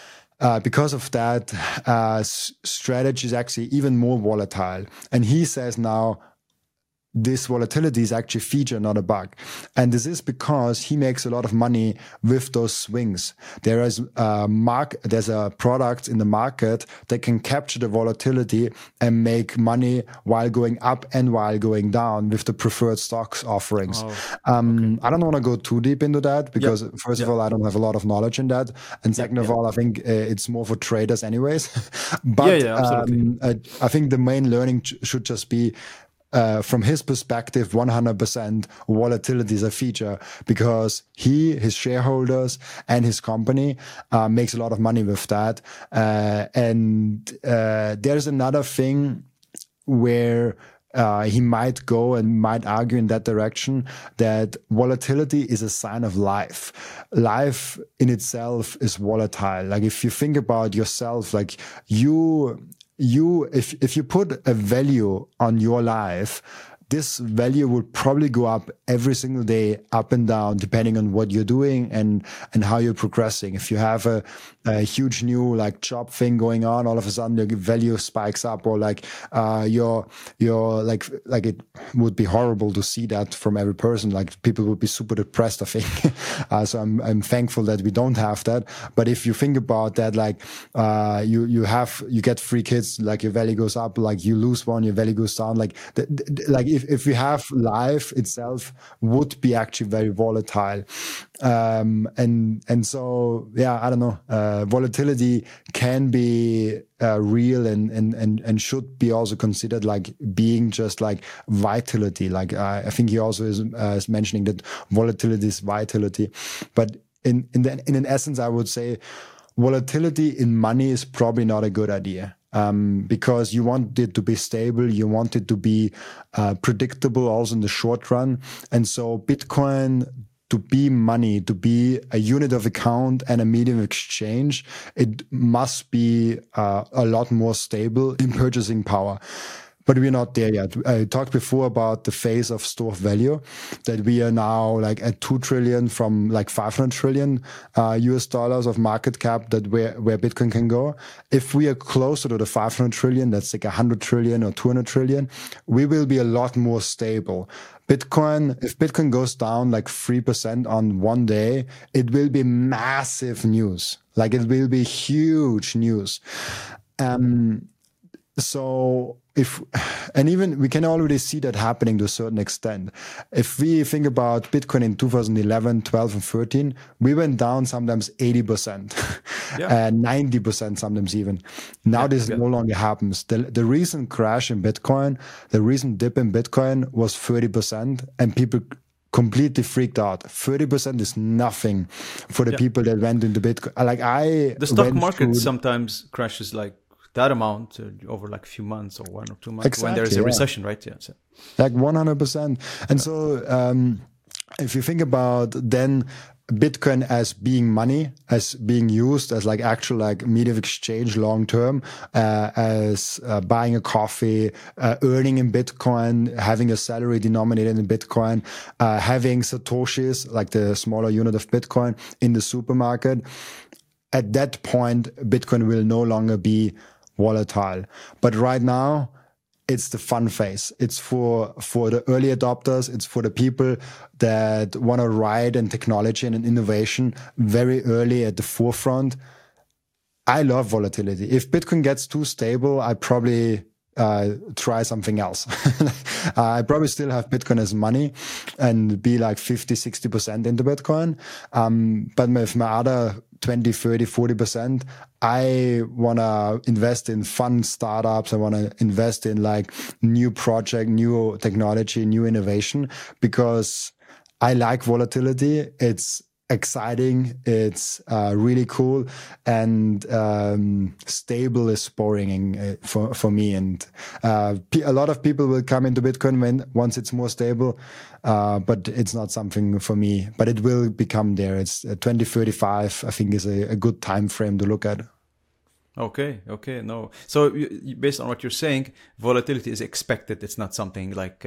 Strategy is actually even more volatile. And he says now, this volatility is actually a feature, not a bug. And this is because he makes a lot of money with those swings. There's a product in the market that can capture the volatility and make money while going up and while going down with the preferred stocks offerings. I don't want to go too deep into that because first of all, I don't have a lot of knowledge in that. And second of all, I think it's more for traders anyways. But absolutely. I think the main learning should just be, from his perspective, 100% volatility is a feature, because his shareholders and his company makes a lot of money with that. And there's another thing where he might go and might argue in that direction, that volatility is a sign of life. Life in itself is volatile. Like if you think about yourself, like if you put a value on your life this value would probably go up every single day, up and down, depending on what you're doing and how you're progressing. If you have a huge new like job thing going on, all of a sudden your value spikes up, or like your like it would be horrible to see that from every person. Like people would be super depressed, I think. So I'm thankful that we don't have that. But if you think about that, like you get 3 kids, like your value goes up, like you lose one, your value goes down. Like like if we have life itself would be actually very volatile. And so, yeah, I don't know, volatility can be real and should be also considered like being just like vitality. Like I think he also is mentioning that volatility is vitality. But in an essence, I would say volatility in money is probably not a good idea. Because you want it to be stable, you want it to be predictable also in the short run. And so Bitcoin, to be money, to be a unit of account and a medium of exchange, it must be a lot more stable in purchasing power. But we're not there yet. I talked before about the phase of store of value, that we are now like at 2 trillion from like 500 trillion US dollars of market cap, that where Bitcoin can go. If we are closer to the 500 trillion, that's like 100 trillion or 200 trillion, we will be a lot more stable. If Bitcoin goes down like 3% on one day, it will be massive news. Like it will be huge news. So even we can already see that happening to a certain extent. If we think about Bitcoin in 2011, 12, and 13, we went down sometimes 80%, and 90% sometimes even. Now this no longer happens. The recent crash in Bitcoin, the recent dip in Bitcoin was 30%, and people completely freaked out. 30% is nothing for the people that went into Bitcoin. The stock market sometimes crashes like that amount over like a few months or 1 or 2 months when there's a recession, right? Yeah, so. Like 100%. And so if you think about then Bitcoin as being money, as being used as like actual like medium of exchange long term, as buying a coffee, earning in Bitcoin, having a salary denominated in Bitcoin, having Satoshis, like the smaller unit of Bitcoin, in the supermarket. At that point, Bitcoin will no longer be volatile. But right now, it's the fun phase. It's for the early adopters. It's for the people that want to ride in technology and in innovation very early at the forefront. I love volatility. If Bitcoin gets too stable, I probably try something else. I probably still have Bitcoin as money and be like 50, 60% into Bitcoin. But with my other 20, 30, 40%, I want to invest in fun startups. I want to invest in like new project, new technology, new innovation, because I like volatility. It's exciting. It's really cool, and stable is boring for me. And a lot of people will come into Bitcoin once it's more stable, but it's not something for me. But it will become there. It's 2035. I think is a good time frame to look at. Okay. No. So based on what you're saying, volatility is expected. It's not something like,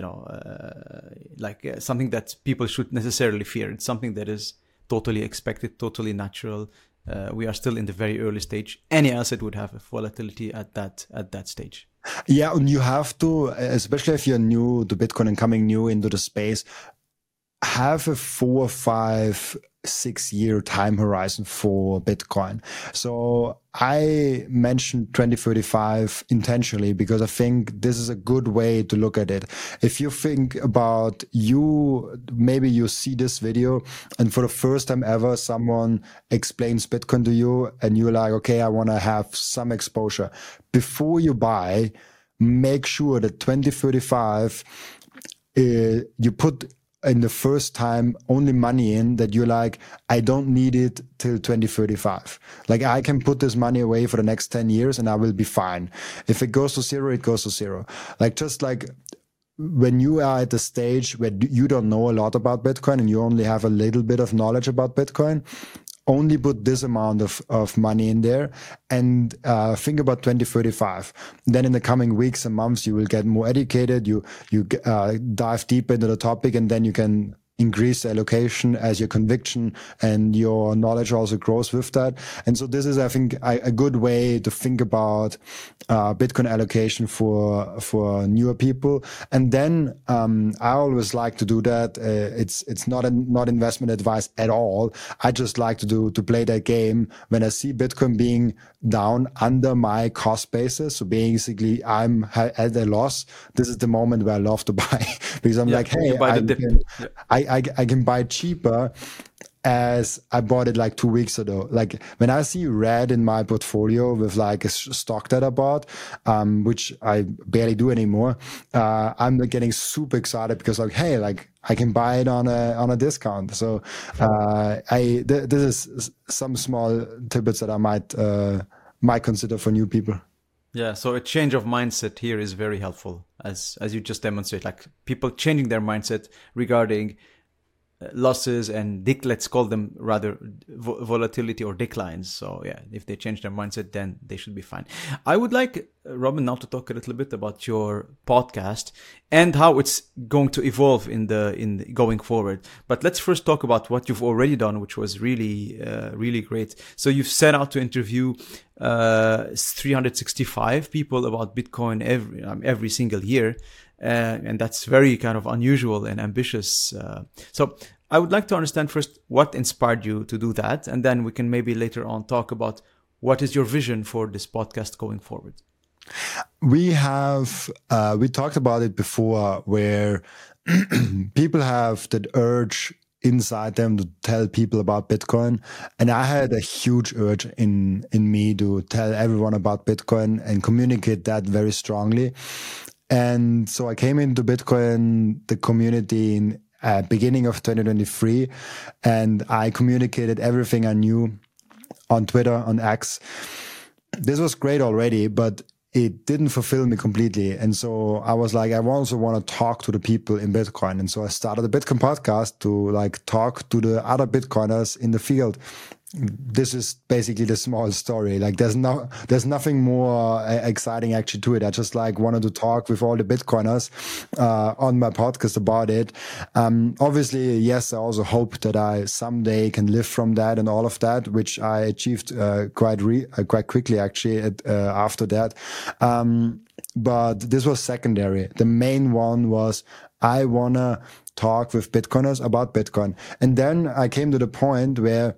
something that people should necessarily fear. It's something that is totally expected, totally natural. We are still in the very early stage. Any asset would have a volatility at that stage. Yeah, and you have to, especially if you're new to Bitcoin and coming new into the space, have a 4, 5, 6 year time horizon for Bitcoin. So I mentioned 2035 intentionally because I think this is a good way to look at it. If you think about maybe you see this video and for the first time ever, someone explains Bitcoin to you and you're like, okay, I want to have some exposure. Before you buy, make sure that 2035, you put in the first time only money in that you're like, I don't need it till 2035. Like I can put this money away for the next 10 years and I will be fine. If it goes to zero, it goes to zero. Like just like when you are at the stage where you don't know a lot about Bitcoin and you only have a little bit of knowledge about Bitcoin, only put this amount of money in there, and think about 2035. Then in the coming weeks and months, you will get more educated. You dive deeper into the topic, and then you can increase the allocation as your conviction and your knowledge also grows with that. And so this is, I think, a good way to think about Bitcoin allocation for newer people. And then I always like to do that. It's not investment advice at all. I just like to play that game when I see Bitcoin being down under my cost basis. So basically, I'm at a loss. This is the moment where I love to buy because I'm like, hey, I can buy cheaper as I bought it like 2 weeks ago. Like when I see red in my portfolio with like a stock that I bought, which I barely do anymore, I'm like getting super excited because like, hey, like I can buy it on a discount. So this is some small tidbits that I might consider for new people. Yeah, so a change of mindset here is very helpful, as you just demonstrate, like people changing their mindset regarding losses and let's call them rather volatility or declines. So yeah, if they change their mindset, then they should be fine. I would like Robin now to talk a little bit about your podcast and how it's going to evolve in the going forward. But let's first talk about what you've already done, which was really great. So you've set out to interview 365 people about Bitcoin every single year. And that's very kind of unusual and ambitious. So I would like to understand first what inspired you to do that. And then we can maybe later on talk about what is your vision for this podcast going forward. We talked about it before where people have that urge inside them to tell people about Bitcoin. And I had a huge urge in me to tell everyone about Bitcoin and communicate that very strongly. And so I came into Bitcoin, the community in beginning of 2023, and I communicated everything I knew on Twitter, on X. This was great already, but it didn't fulfill me completely. And so I was like, I also want to talk to the people in Bitcoin. And so I started a Bitcoin podcast to like talk to the other Bitcoiners in the field. This is basically the small story. Like there's nothing more exciting actually to it. I just like wanted to talk with all the Bitcoiners on my podcast about it. Obviously, yes, I also hope that I someday can live from that and all of that, which I achieved quite quickly actually after that. But this was secondary. The main one was I wanna talk with Bitcoiners about Bitcoin. And then I came to the point where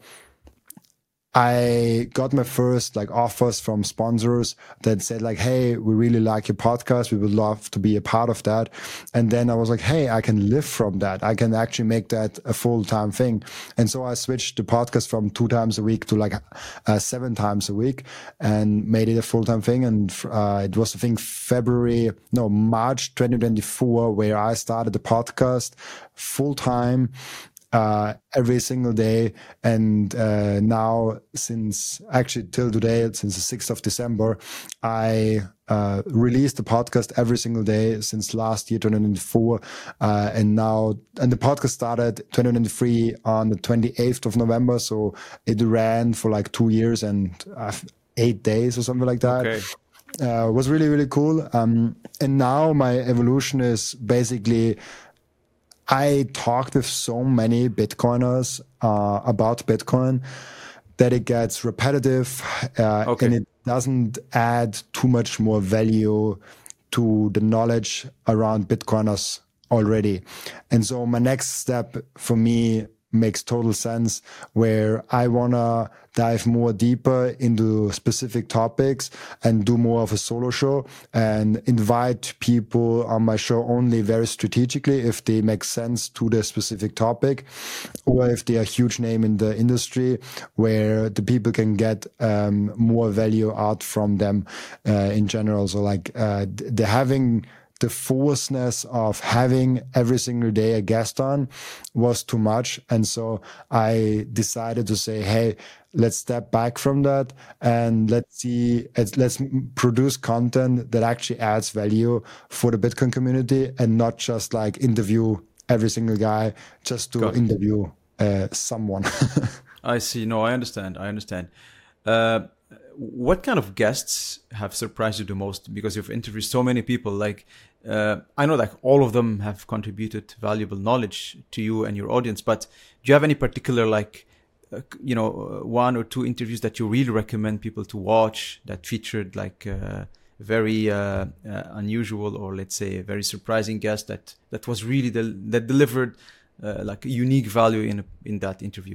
I got my first like offers from sponsors that said like, hey, we really like your podcast. We would love to be a part of that. And then I was like, hey, I can live from that. I can actually make that a full-time thing. And so I switched the podcast from 2 times a week to like 7 times a week and made it a full-time thing. And it was, I think, March 2024, where I started the podcast full-time. Every single day. And now, since actually till today, since the 6th of December, I released the podcast every single day since last year, 2024. And the podcast started 2023 on the 28th of November. So it ran for like 2 years and 8 days or something like that. Okay. Was really, really cool. And now my evolution is basically I talked with so many Bitcoiners about Bitcoin that it gets repetitive and it doesn't add too much more value to the knowledge around Bitcoiners already. And so my next step for me makes total sense, where I want to dive more deeper into specific topics and do more of a solo show and invite people on my show only very strategically if they make sense to the specific topic, or if they are a huge name in the industry where the people can get more value out from them in general. So like they're having the forcedness of having every single day a guest on was too much. And so I decided to say, hey, let's step back from that and let's produce content that actually adds value for the Bitcoin community and not just like interview every single guy just to interview someone. I see. No, I understand. What kind of guests have surprised you the most? Because you've interviewed so many people. Like, I know like all of them have contributed valuable knowledge to you and your audience. But do you have any particular like, one or two interviews that you really recommend people to watch that featured like very unusual or let's say a very surprising guest that was really that delivered like a unique value in that interview?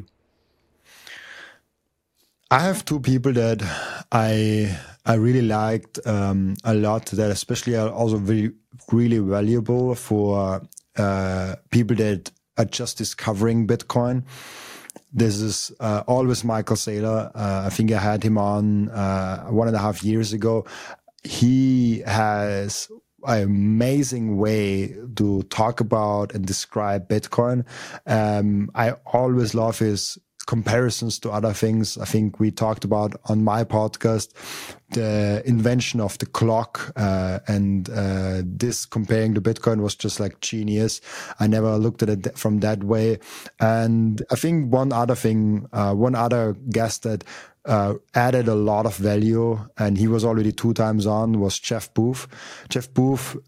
I have two people that I really liked a lot, that especially are also really valuable for people that are just discovering Bitcoin. This is always Michael Saylor. I think I had him on 1.5 years ago. He has an amazing way to talk about and describe Bitcoin. I always love his comparisons to other things. I think we talked about on my podcast the invention of the clock, and this comparing to Bitcoin was just like genius. I never looked at it from that way. And I think one other guest that added a lot of value, and he was already 2 times on, was Jeff Booth. Jeff Booth,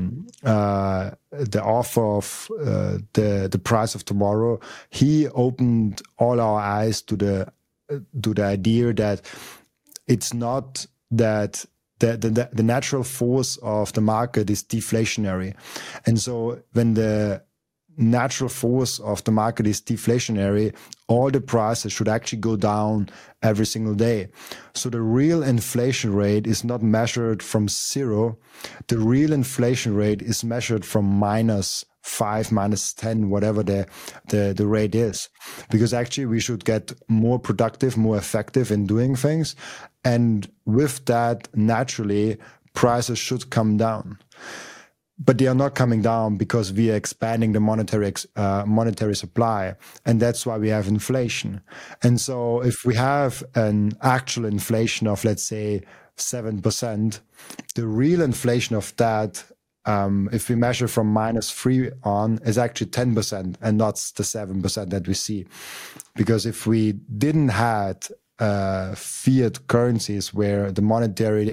the author of the Price of Tomorrow, he opened all our eyes to the idea that it's not that the natural force of the market is deflationary, and so when the natural force of the market is deflationary, all the prices should actually go down every single day. So the real inflation rate is not measured from 0. The real inflation rate is measured from -5, -10, whatever the rate is. Because actually we should get more productive, more effective in doing things. And with that, naturally, prices should come down. But they are not coming down because we are expanding the monetary supply, and that's why we have inflation. And so, if we have an actual inflation of, let's say, 7%, the real inflation of that, if we measure from -3 on, is actually 10%, and not the 7% that we see. Because if we didn't had fiat currencies where the monetary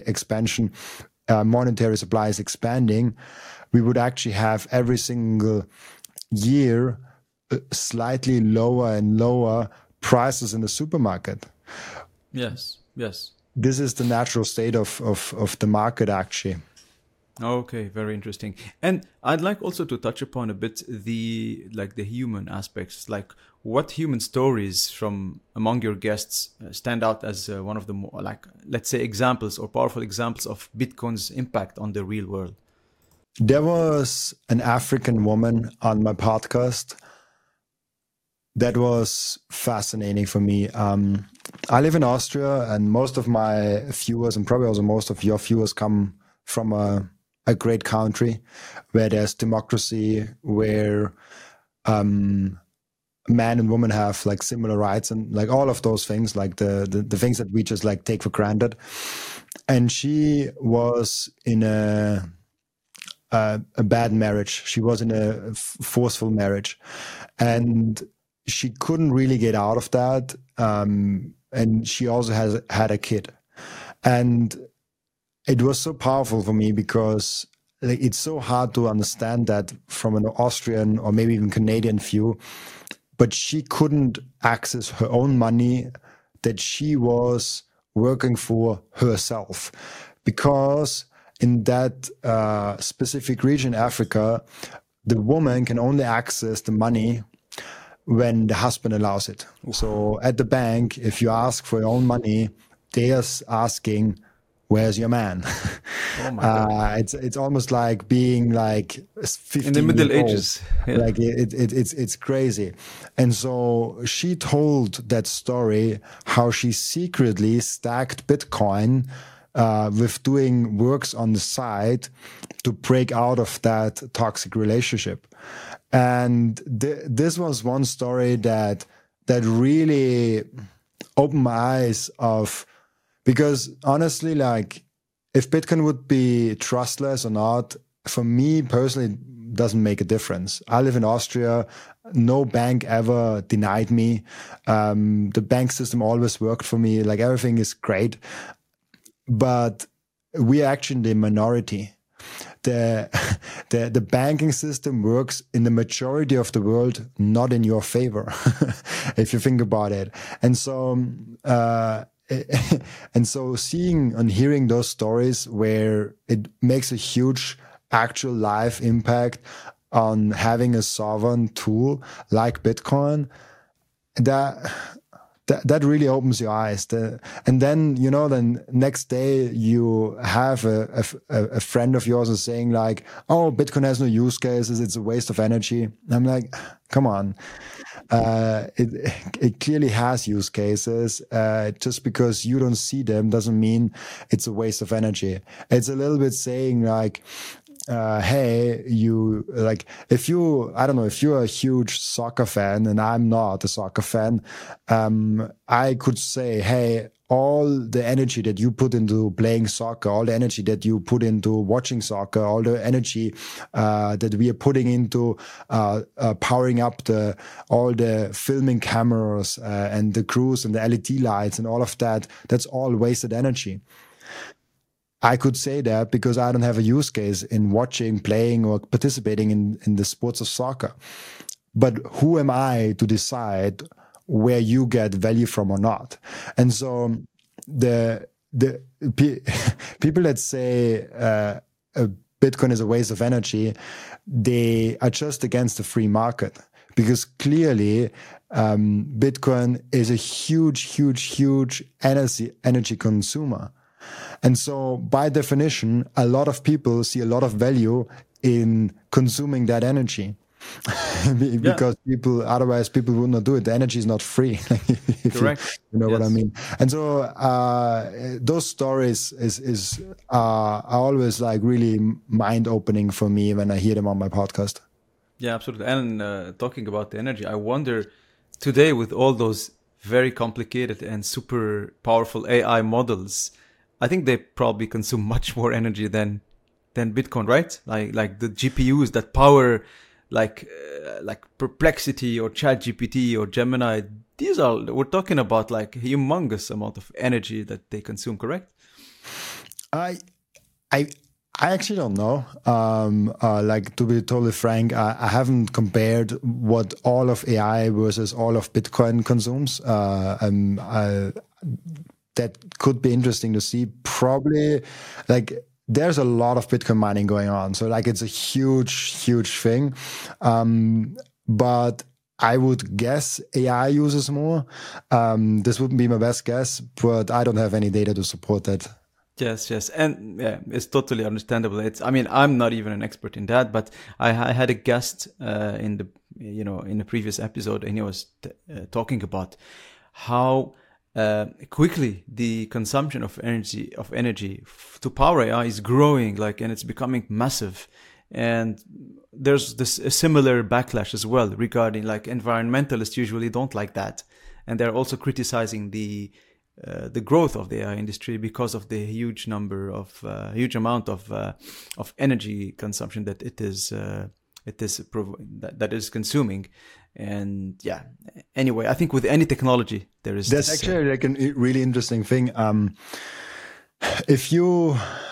supply is expanding, we would actually have every single year slightly lower and lower prices in the supermarket. Yes. This is the natural state of the market, actually. Okay, very interesting. And I'd like also to touch upon a bit the human aspects, like what human stories from among your guests stand out as one of the more, like, let's say, examples or powerful examples of Bitcoin's impact on the real world. There was an African woman on my podcast that was fascinating for me. I live in Austria, and most of my viewers, and probably also most of your viewers, come from a great country where there's democracy, where man and woman have like similar rights and like all of those things, like the things that we just like take for granted. And she was in a bad marriage. She was in a forceful marriage, and she couldn't really get out of that. And she also had a kid, and it was so powerful for me because like, it's so hard to understand that from an Austrian or maybe even Canadian view. But she couldn't access her own money that she was working for herself, because in that specific region, Africa, the woman can only access the money when the husband allows it. So at the bank, if you ask for your own money, they are asking, "Where's your man?" Oh my God. It's almost like being like 15 in the Middle years old. Ages. Yeah. Like it's crazy. And so she told that story, how she secretly stacked Bitcoin with doing works on the side to break out of that toxic relationship. And this was one story that really opened my eyes of, because honestly, like if Bitcoin would be trustless or not, for me personally, doesn't make a difference. I live in Austria. No bank ever denied me. The bank system always worked for me. Like everything is great, but we are actually the minority. The banking system works in the majority of the world, not in your favor, if you think about it. And so, seeing and hearing those stories where it makes a huge actual life impact on having a sovereign tool like Bitcoin, that really opens your eyes. And then, then next day you have a friend of yours is saying like, oh, Bitcoin has no use cases. It's a waste of energy. I'm like, come on. It clearly has use cases. Just because you don't see them doesn't mean it's a waste of energy. It's a little bit saying like, hey, if you're a huge soccer fan and I'm not a soccer fan, I could say, hey, all the energy that you put into playing soccer, all the energy that you put into watching soccer, all the energy that we are putting into powering up all the filming cameras and the crews and the LED lights and all of that, that's all wasted energy. I could say that because I don't have a use case in watching, playing, or participating in the sports of soccer. But who am I to decide where you get value from or not? And so the people that say Bitcoin is a waste of energy, they are just against the free market, because clearly Bitcoin is a huge energy consumer. And so by definition, a lot of people see a lot of value in consuming that energy. Because otherwise people would not do it. The energy is not free. Correct. You know what I mean? And so those stories are always like really mind opening for me when I hear them on my podcast. Yeah, absolutely. And talking about the energy, I wonder today with all those very complicated and super powerful AI models, I think they probably consume much more energy than Bitcoin, right? Like the GPUs that power like Perplexity or ChatGPT or Gemini. We're talking about like a humongous amount of energy that they consume, correct? I actually don't know. Like, to be totally frank, I haven't compared what all of AI versus all of Bitcoin consumes. That could be interesting to see. Probably, like, there's a lot of Bitcoin mining going on. So, like, it's a huge thing. But I would guess AI uses more. This wouldn't be my best guess, but I don't have any data to support that. Yes. And yeah, it's totally understandable. I'm not even an expert in that, but I had a guest in the previous episode, and he was talking about how quickly the consumption of energy to power AI is growing, and it's becoming massive. And there's a similar backlash as well regarding, like, environmentalists usually don't like that, and they're also criticizing the growth of the AI industry because of the huge amount of energy consumption that it is consuming. And yeah, anyway, I think with any technology that's actually like a really interesting thing. If you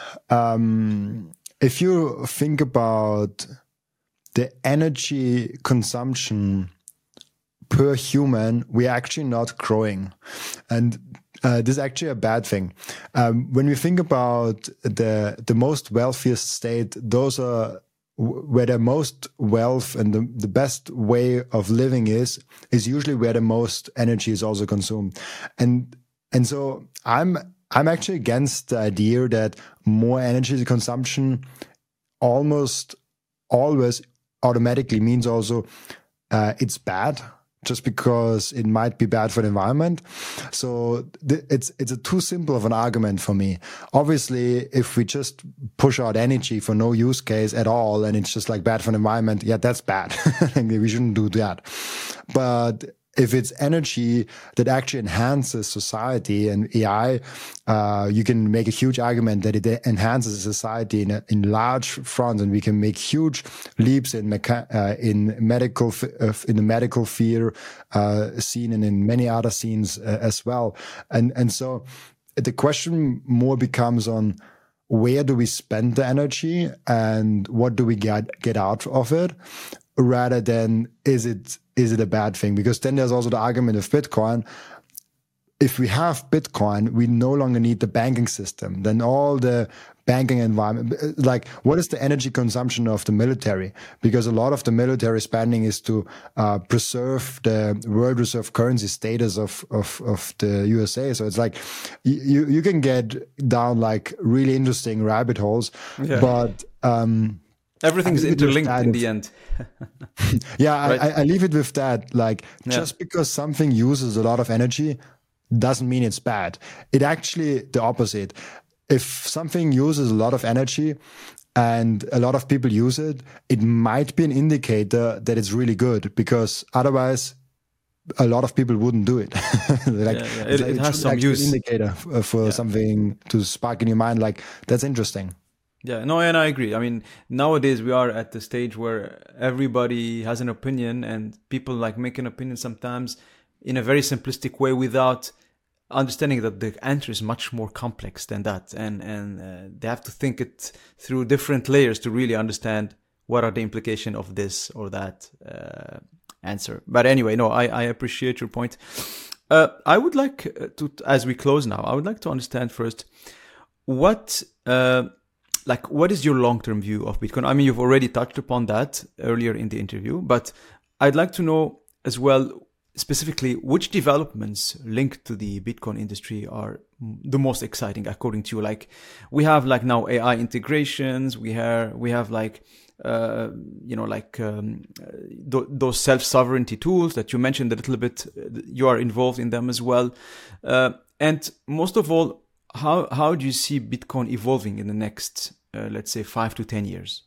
think about the energy consumption per human, we're actually not growing, and this is actually a bad thing. When we think about the most wealthiest state, those are where the most wealth and the best way of living is usually where the most energy is also consumed. And so I'm actually against the idea that more energy consumption almost always automatically means also it's bad, just because it might be bad for the environment. So it's a too simple of an argument for me. Obviously, if we just push out energy for no use case at all, and it's just like bad for the environment, yeah, that's bad. We shouldn't do that. But if it's energy that actually enhances society and AI, you can make a huge argument that it enhances society in large fronts, and we can make huge leaps in medical in the medical field scene and in many other scenes as well. And so the question more becomes on where do we spend the energy and what do we get out of it, rather than is it a bad thing? Because then there's also the argument of Bitcoin. If we have Bitcoin, we no longer need the banking system. Then all the banking environment, like what is the energy consumption of the military? Because a lot of the military spending is to preserve the world reserve currency status of the USA. So it's like you can get down like really interesting rabbit holes, but everything's interlinked in the end. Yeah, right? I leave it with that. Like just because something uses a lot of energy doesn't mean it's bad. It actually the opposite. If something uses a lot of energy and a lot of people use it, it might be an indicator that it's really good, because otherwise a lot of people wouldn't do it. It has some use. An indicator for something to spark in your mind. Like that's interesting. Yeah, no, and I agree. I mean, nowadays we are at the stage where everybody has an opinion, and people like make an opinion sometimes in a very simplistic way without understanding that the answer is much more complex than that. And they have to think it through different layers to really understand what are the implications of this or that answer. But anyway, no, I appreciate your point. I would like to, as we close now, I would like to understand first what is your long-term view of Bitcoin? I mean, you've already touched upon that earlier in the interview, but I'd like to know as well, specifically, which developments linked to the Bitcoin industry are the most exciting according to you? Like we have like now AI integrations, we have like, those self-sovereignty tools that you mentioned a little bit, you are involved in them as well. And most of all, how do you see Bitcoin evolving in the next, let's say 5 to 10 years?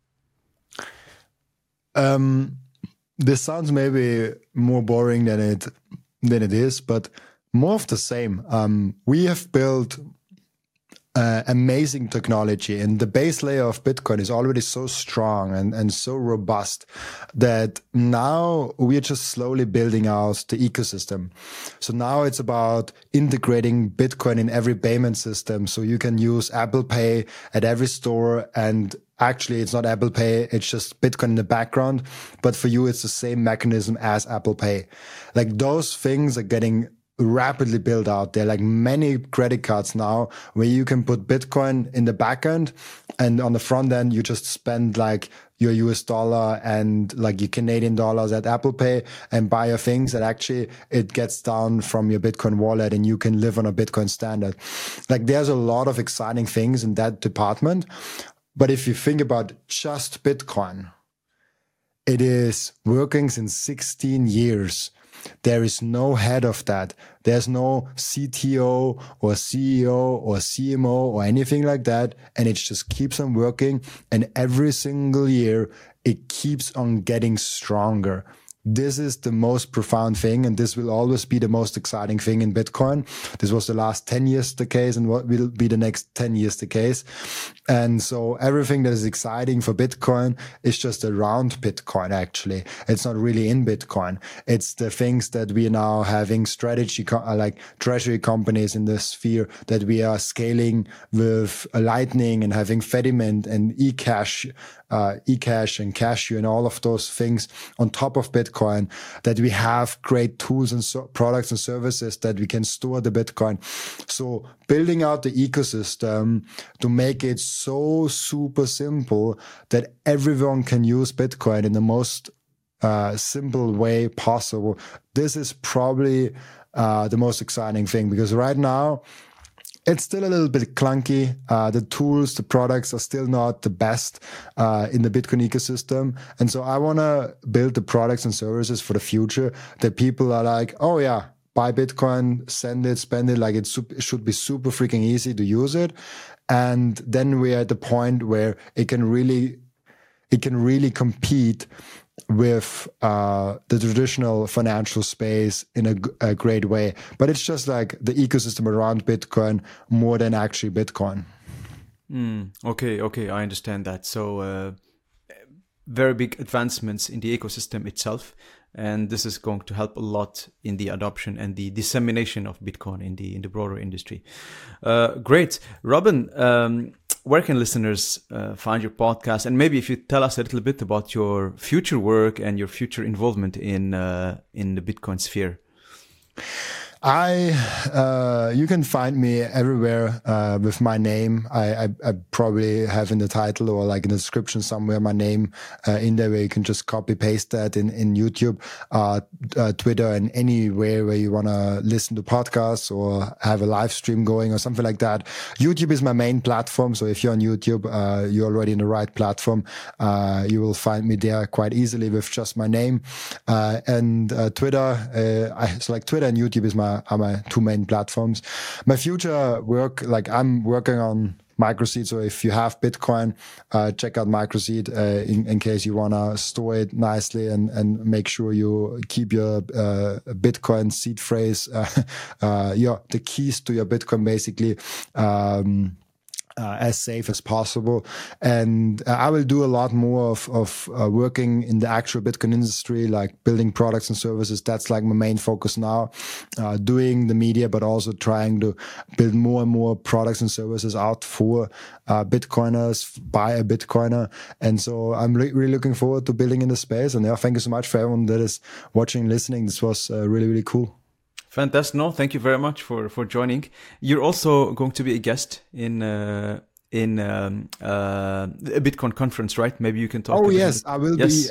This sounds maybe more boring than it is, but more of the same. We have built amazing technology, and the base layer of Bitcoin is already so strong and so robust that now we're just slowly building out the ecosystem. So now it's about integrating Bitcoin in every payment system. So you can use Apple Pay at every store, and actually it's not Apple Pay, it's just Bitcoin in the background. But for you, it's the same mechanism as Apple Pay. Like those things are getting rapidly built out. There are like many credit cards now where you can put Bitcoin in the back end, and on the front end, you just spend like your US dollar and like your Canadian dollars at Apple Pay and buy your things that actually it gets down from your Bitcoin wallet and you can live on a Bitcoin standard. Like there's a lot of exciting things in that department. But if you think about just Bitcoin, it is working since 16 years. There is no head of that. There's no CTO or CEO or CMO or anything like that. And it just keeps on working. And every single year, it keeps on getting stronger. This is the most profound thing, and this will always be the most exciting thing in Bitcoin. This was the last 10 years the case, and what will be the next 10 years the case. And so everything that is exciting for Bitcoin is just around Bitcoin, actually. It's not really in Bitcoin. It's the things that we are now having strategy, like treasury companies in the sphere that we are scaling with Lightning and having Fedimint and eCash and Cashew and all of those things on top of Bitcoin, that we have great tools and products and services that we can store the Bitcoin. So building out the ecosystem to make it so super simple that everyone can use Bitcoin in the most simple way possible. This is probably the most exciting thing, because right now, it's still a little bit clunky. The tools, the products are still not the best in the Bitcoin ecosystem. And so I want to build the products and services for the future that people are like, oh yeah, buy Bitcoin, send it, spend it. Like it should be super freaking easy to use it. And then we're at the point where it can really compete with the traditional financial space in a great way. But it's just like the ecosystem around Bitcoin more than actually Bitcoin. Okay, I understand that. So very big advancements in the ecosystem itself, and this is going to help a lot in the adoption and the dissemination of Bitcoin in the broader industry. Great, Robin. Where can listeners find your podcast? And maybe if you tell us a little bit about your future work and your future involvement in the Bitcoin sphere. You can find me everywhere with my name. I probably have in the title or like in the description somewhere my name in there where you can just copy paste that in YouTube, Twitter, and anywhere where you want to listen to podcasts or have a live stream going or something like that. YouTube is my main platform. So if you're on YouTube, you're already in the right platform. You will find me there quite easily with just my name. And Twitter, so like Twitter and YouTube are my two main platforms. My future work, like I'm working on Microseed. So if you have Bitcoin, check out Microseed in case you want to store it nicely and make sure you keep your Bitcoin seed phrase, the keys to your Bitcoin basically. As safe as possible. And I will do a lot more of working in the actual Bitcoin industry, like building products and services. That's like my main focus now, doing the media, but also trying to build more and more products and services out for Bitcoiners by a Bitcoiner. And so I'm really looking forward to building in the space. And thank you so much for everyone that is watching and listening. This was really, really cool. Fantastic. No, thank you very much for joining. You're also going to be a guest in a Bitcoin conference, right? Maybe you can talk. Oh yes, I will be.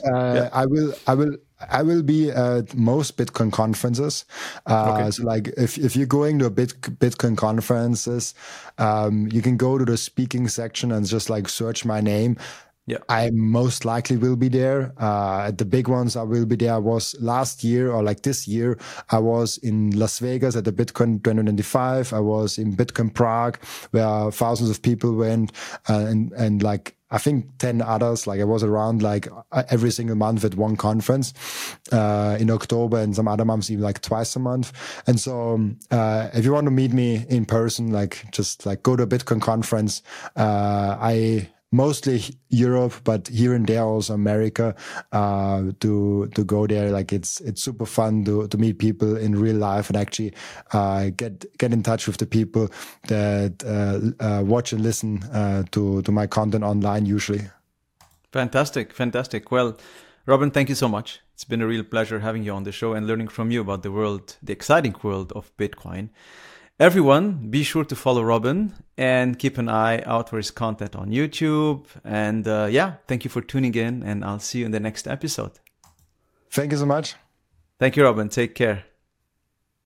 I will be at most Bitcoin conferences. Okay. So like if you're going to a Bitcoin conferences, you can go to the speaking section and just like search my name. Yeah, I most likely will be there. At the big ones, I will be there. I was last year or like this year, I was in Las Vegas at the Bitcoin 2025. I was in Bitcoin Prague, where thousands of people went, and like I think 10 others. Like I was around like every single month at one conference in October, and some other months even like twice a month. And so if you want to meet me in person, like just like go to a Bitcoin conference. Mostly Europe, but here and there also America, to go there. Like it's super fun to meet people in real life and actually get in touch with the people that watch and listen to my content online usually. Fantastic. Well, Robin, thank you so much. It's been a real pleasure having you on the show and learning from you about the exciting world of Bitcoin. Everyone, be sure to follow Robin and keep an eye out for his content on YouTube. And thank you for tuning in, and I'll see you in the next episode. Thank you so much. Thank you, Robin. Take care.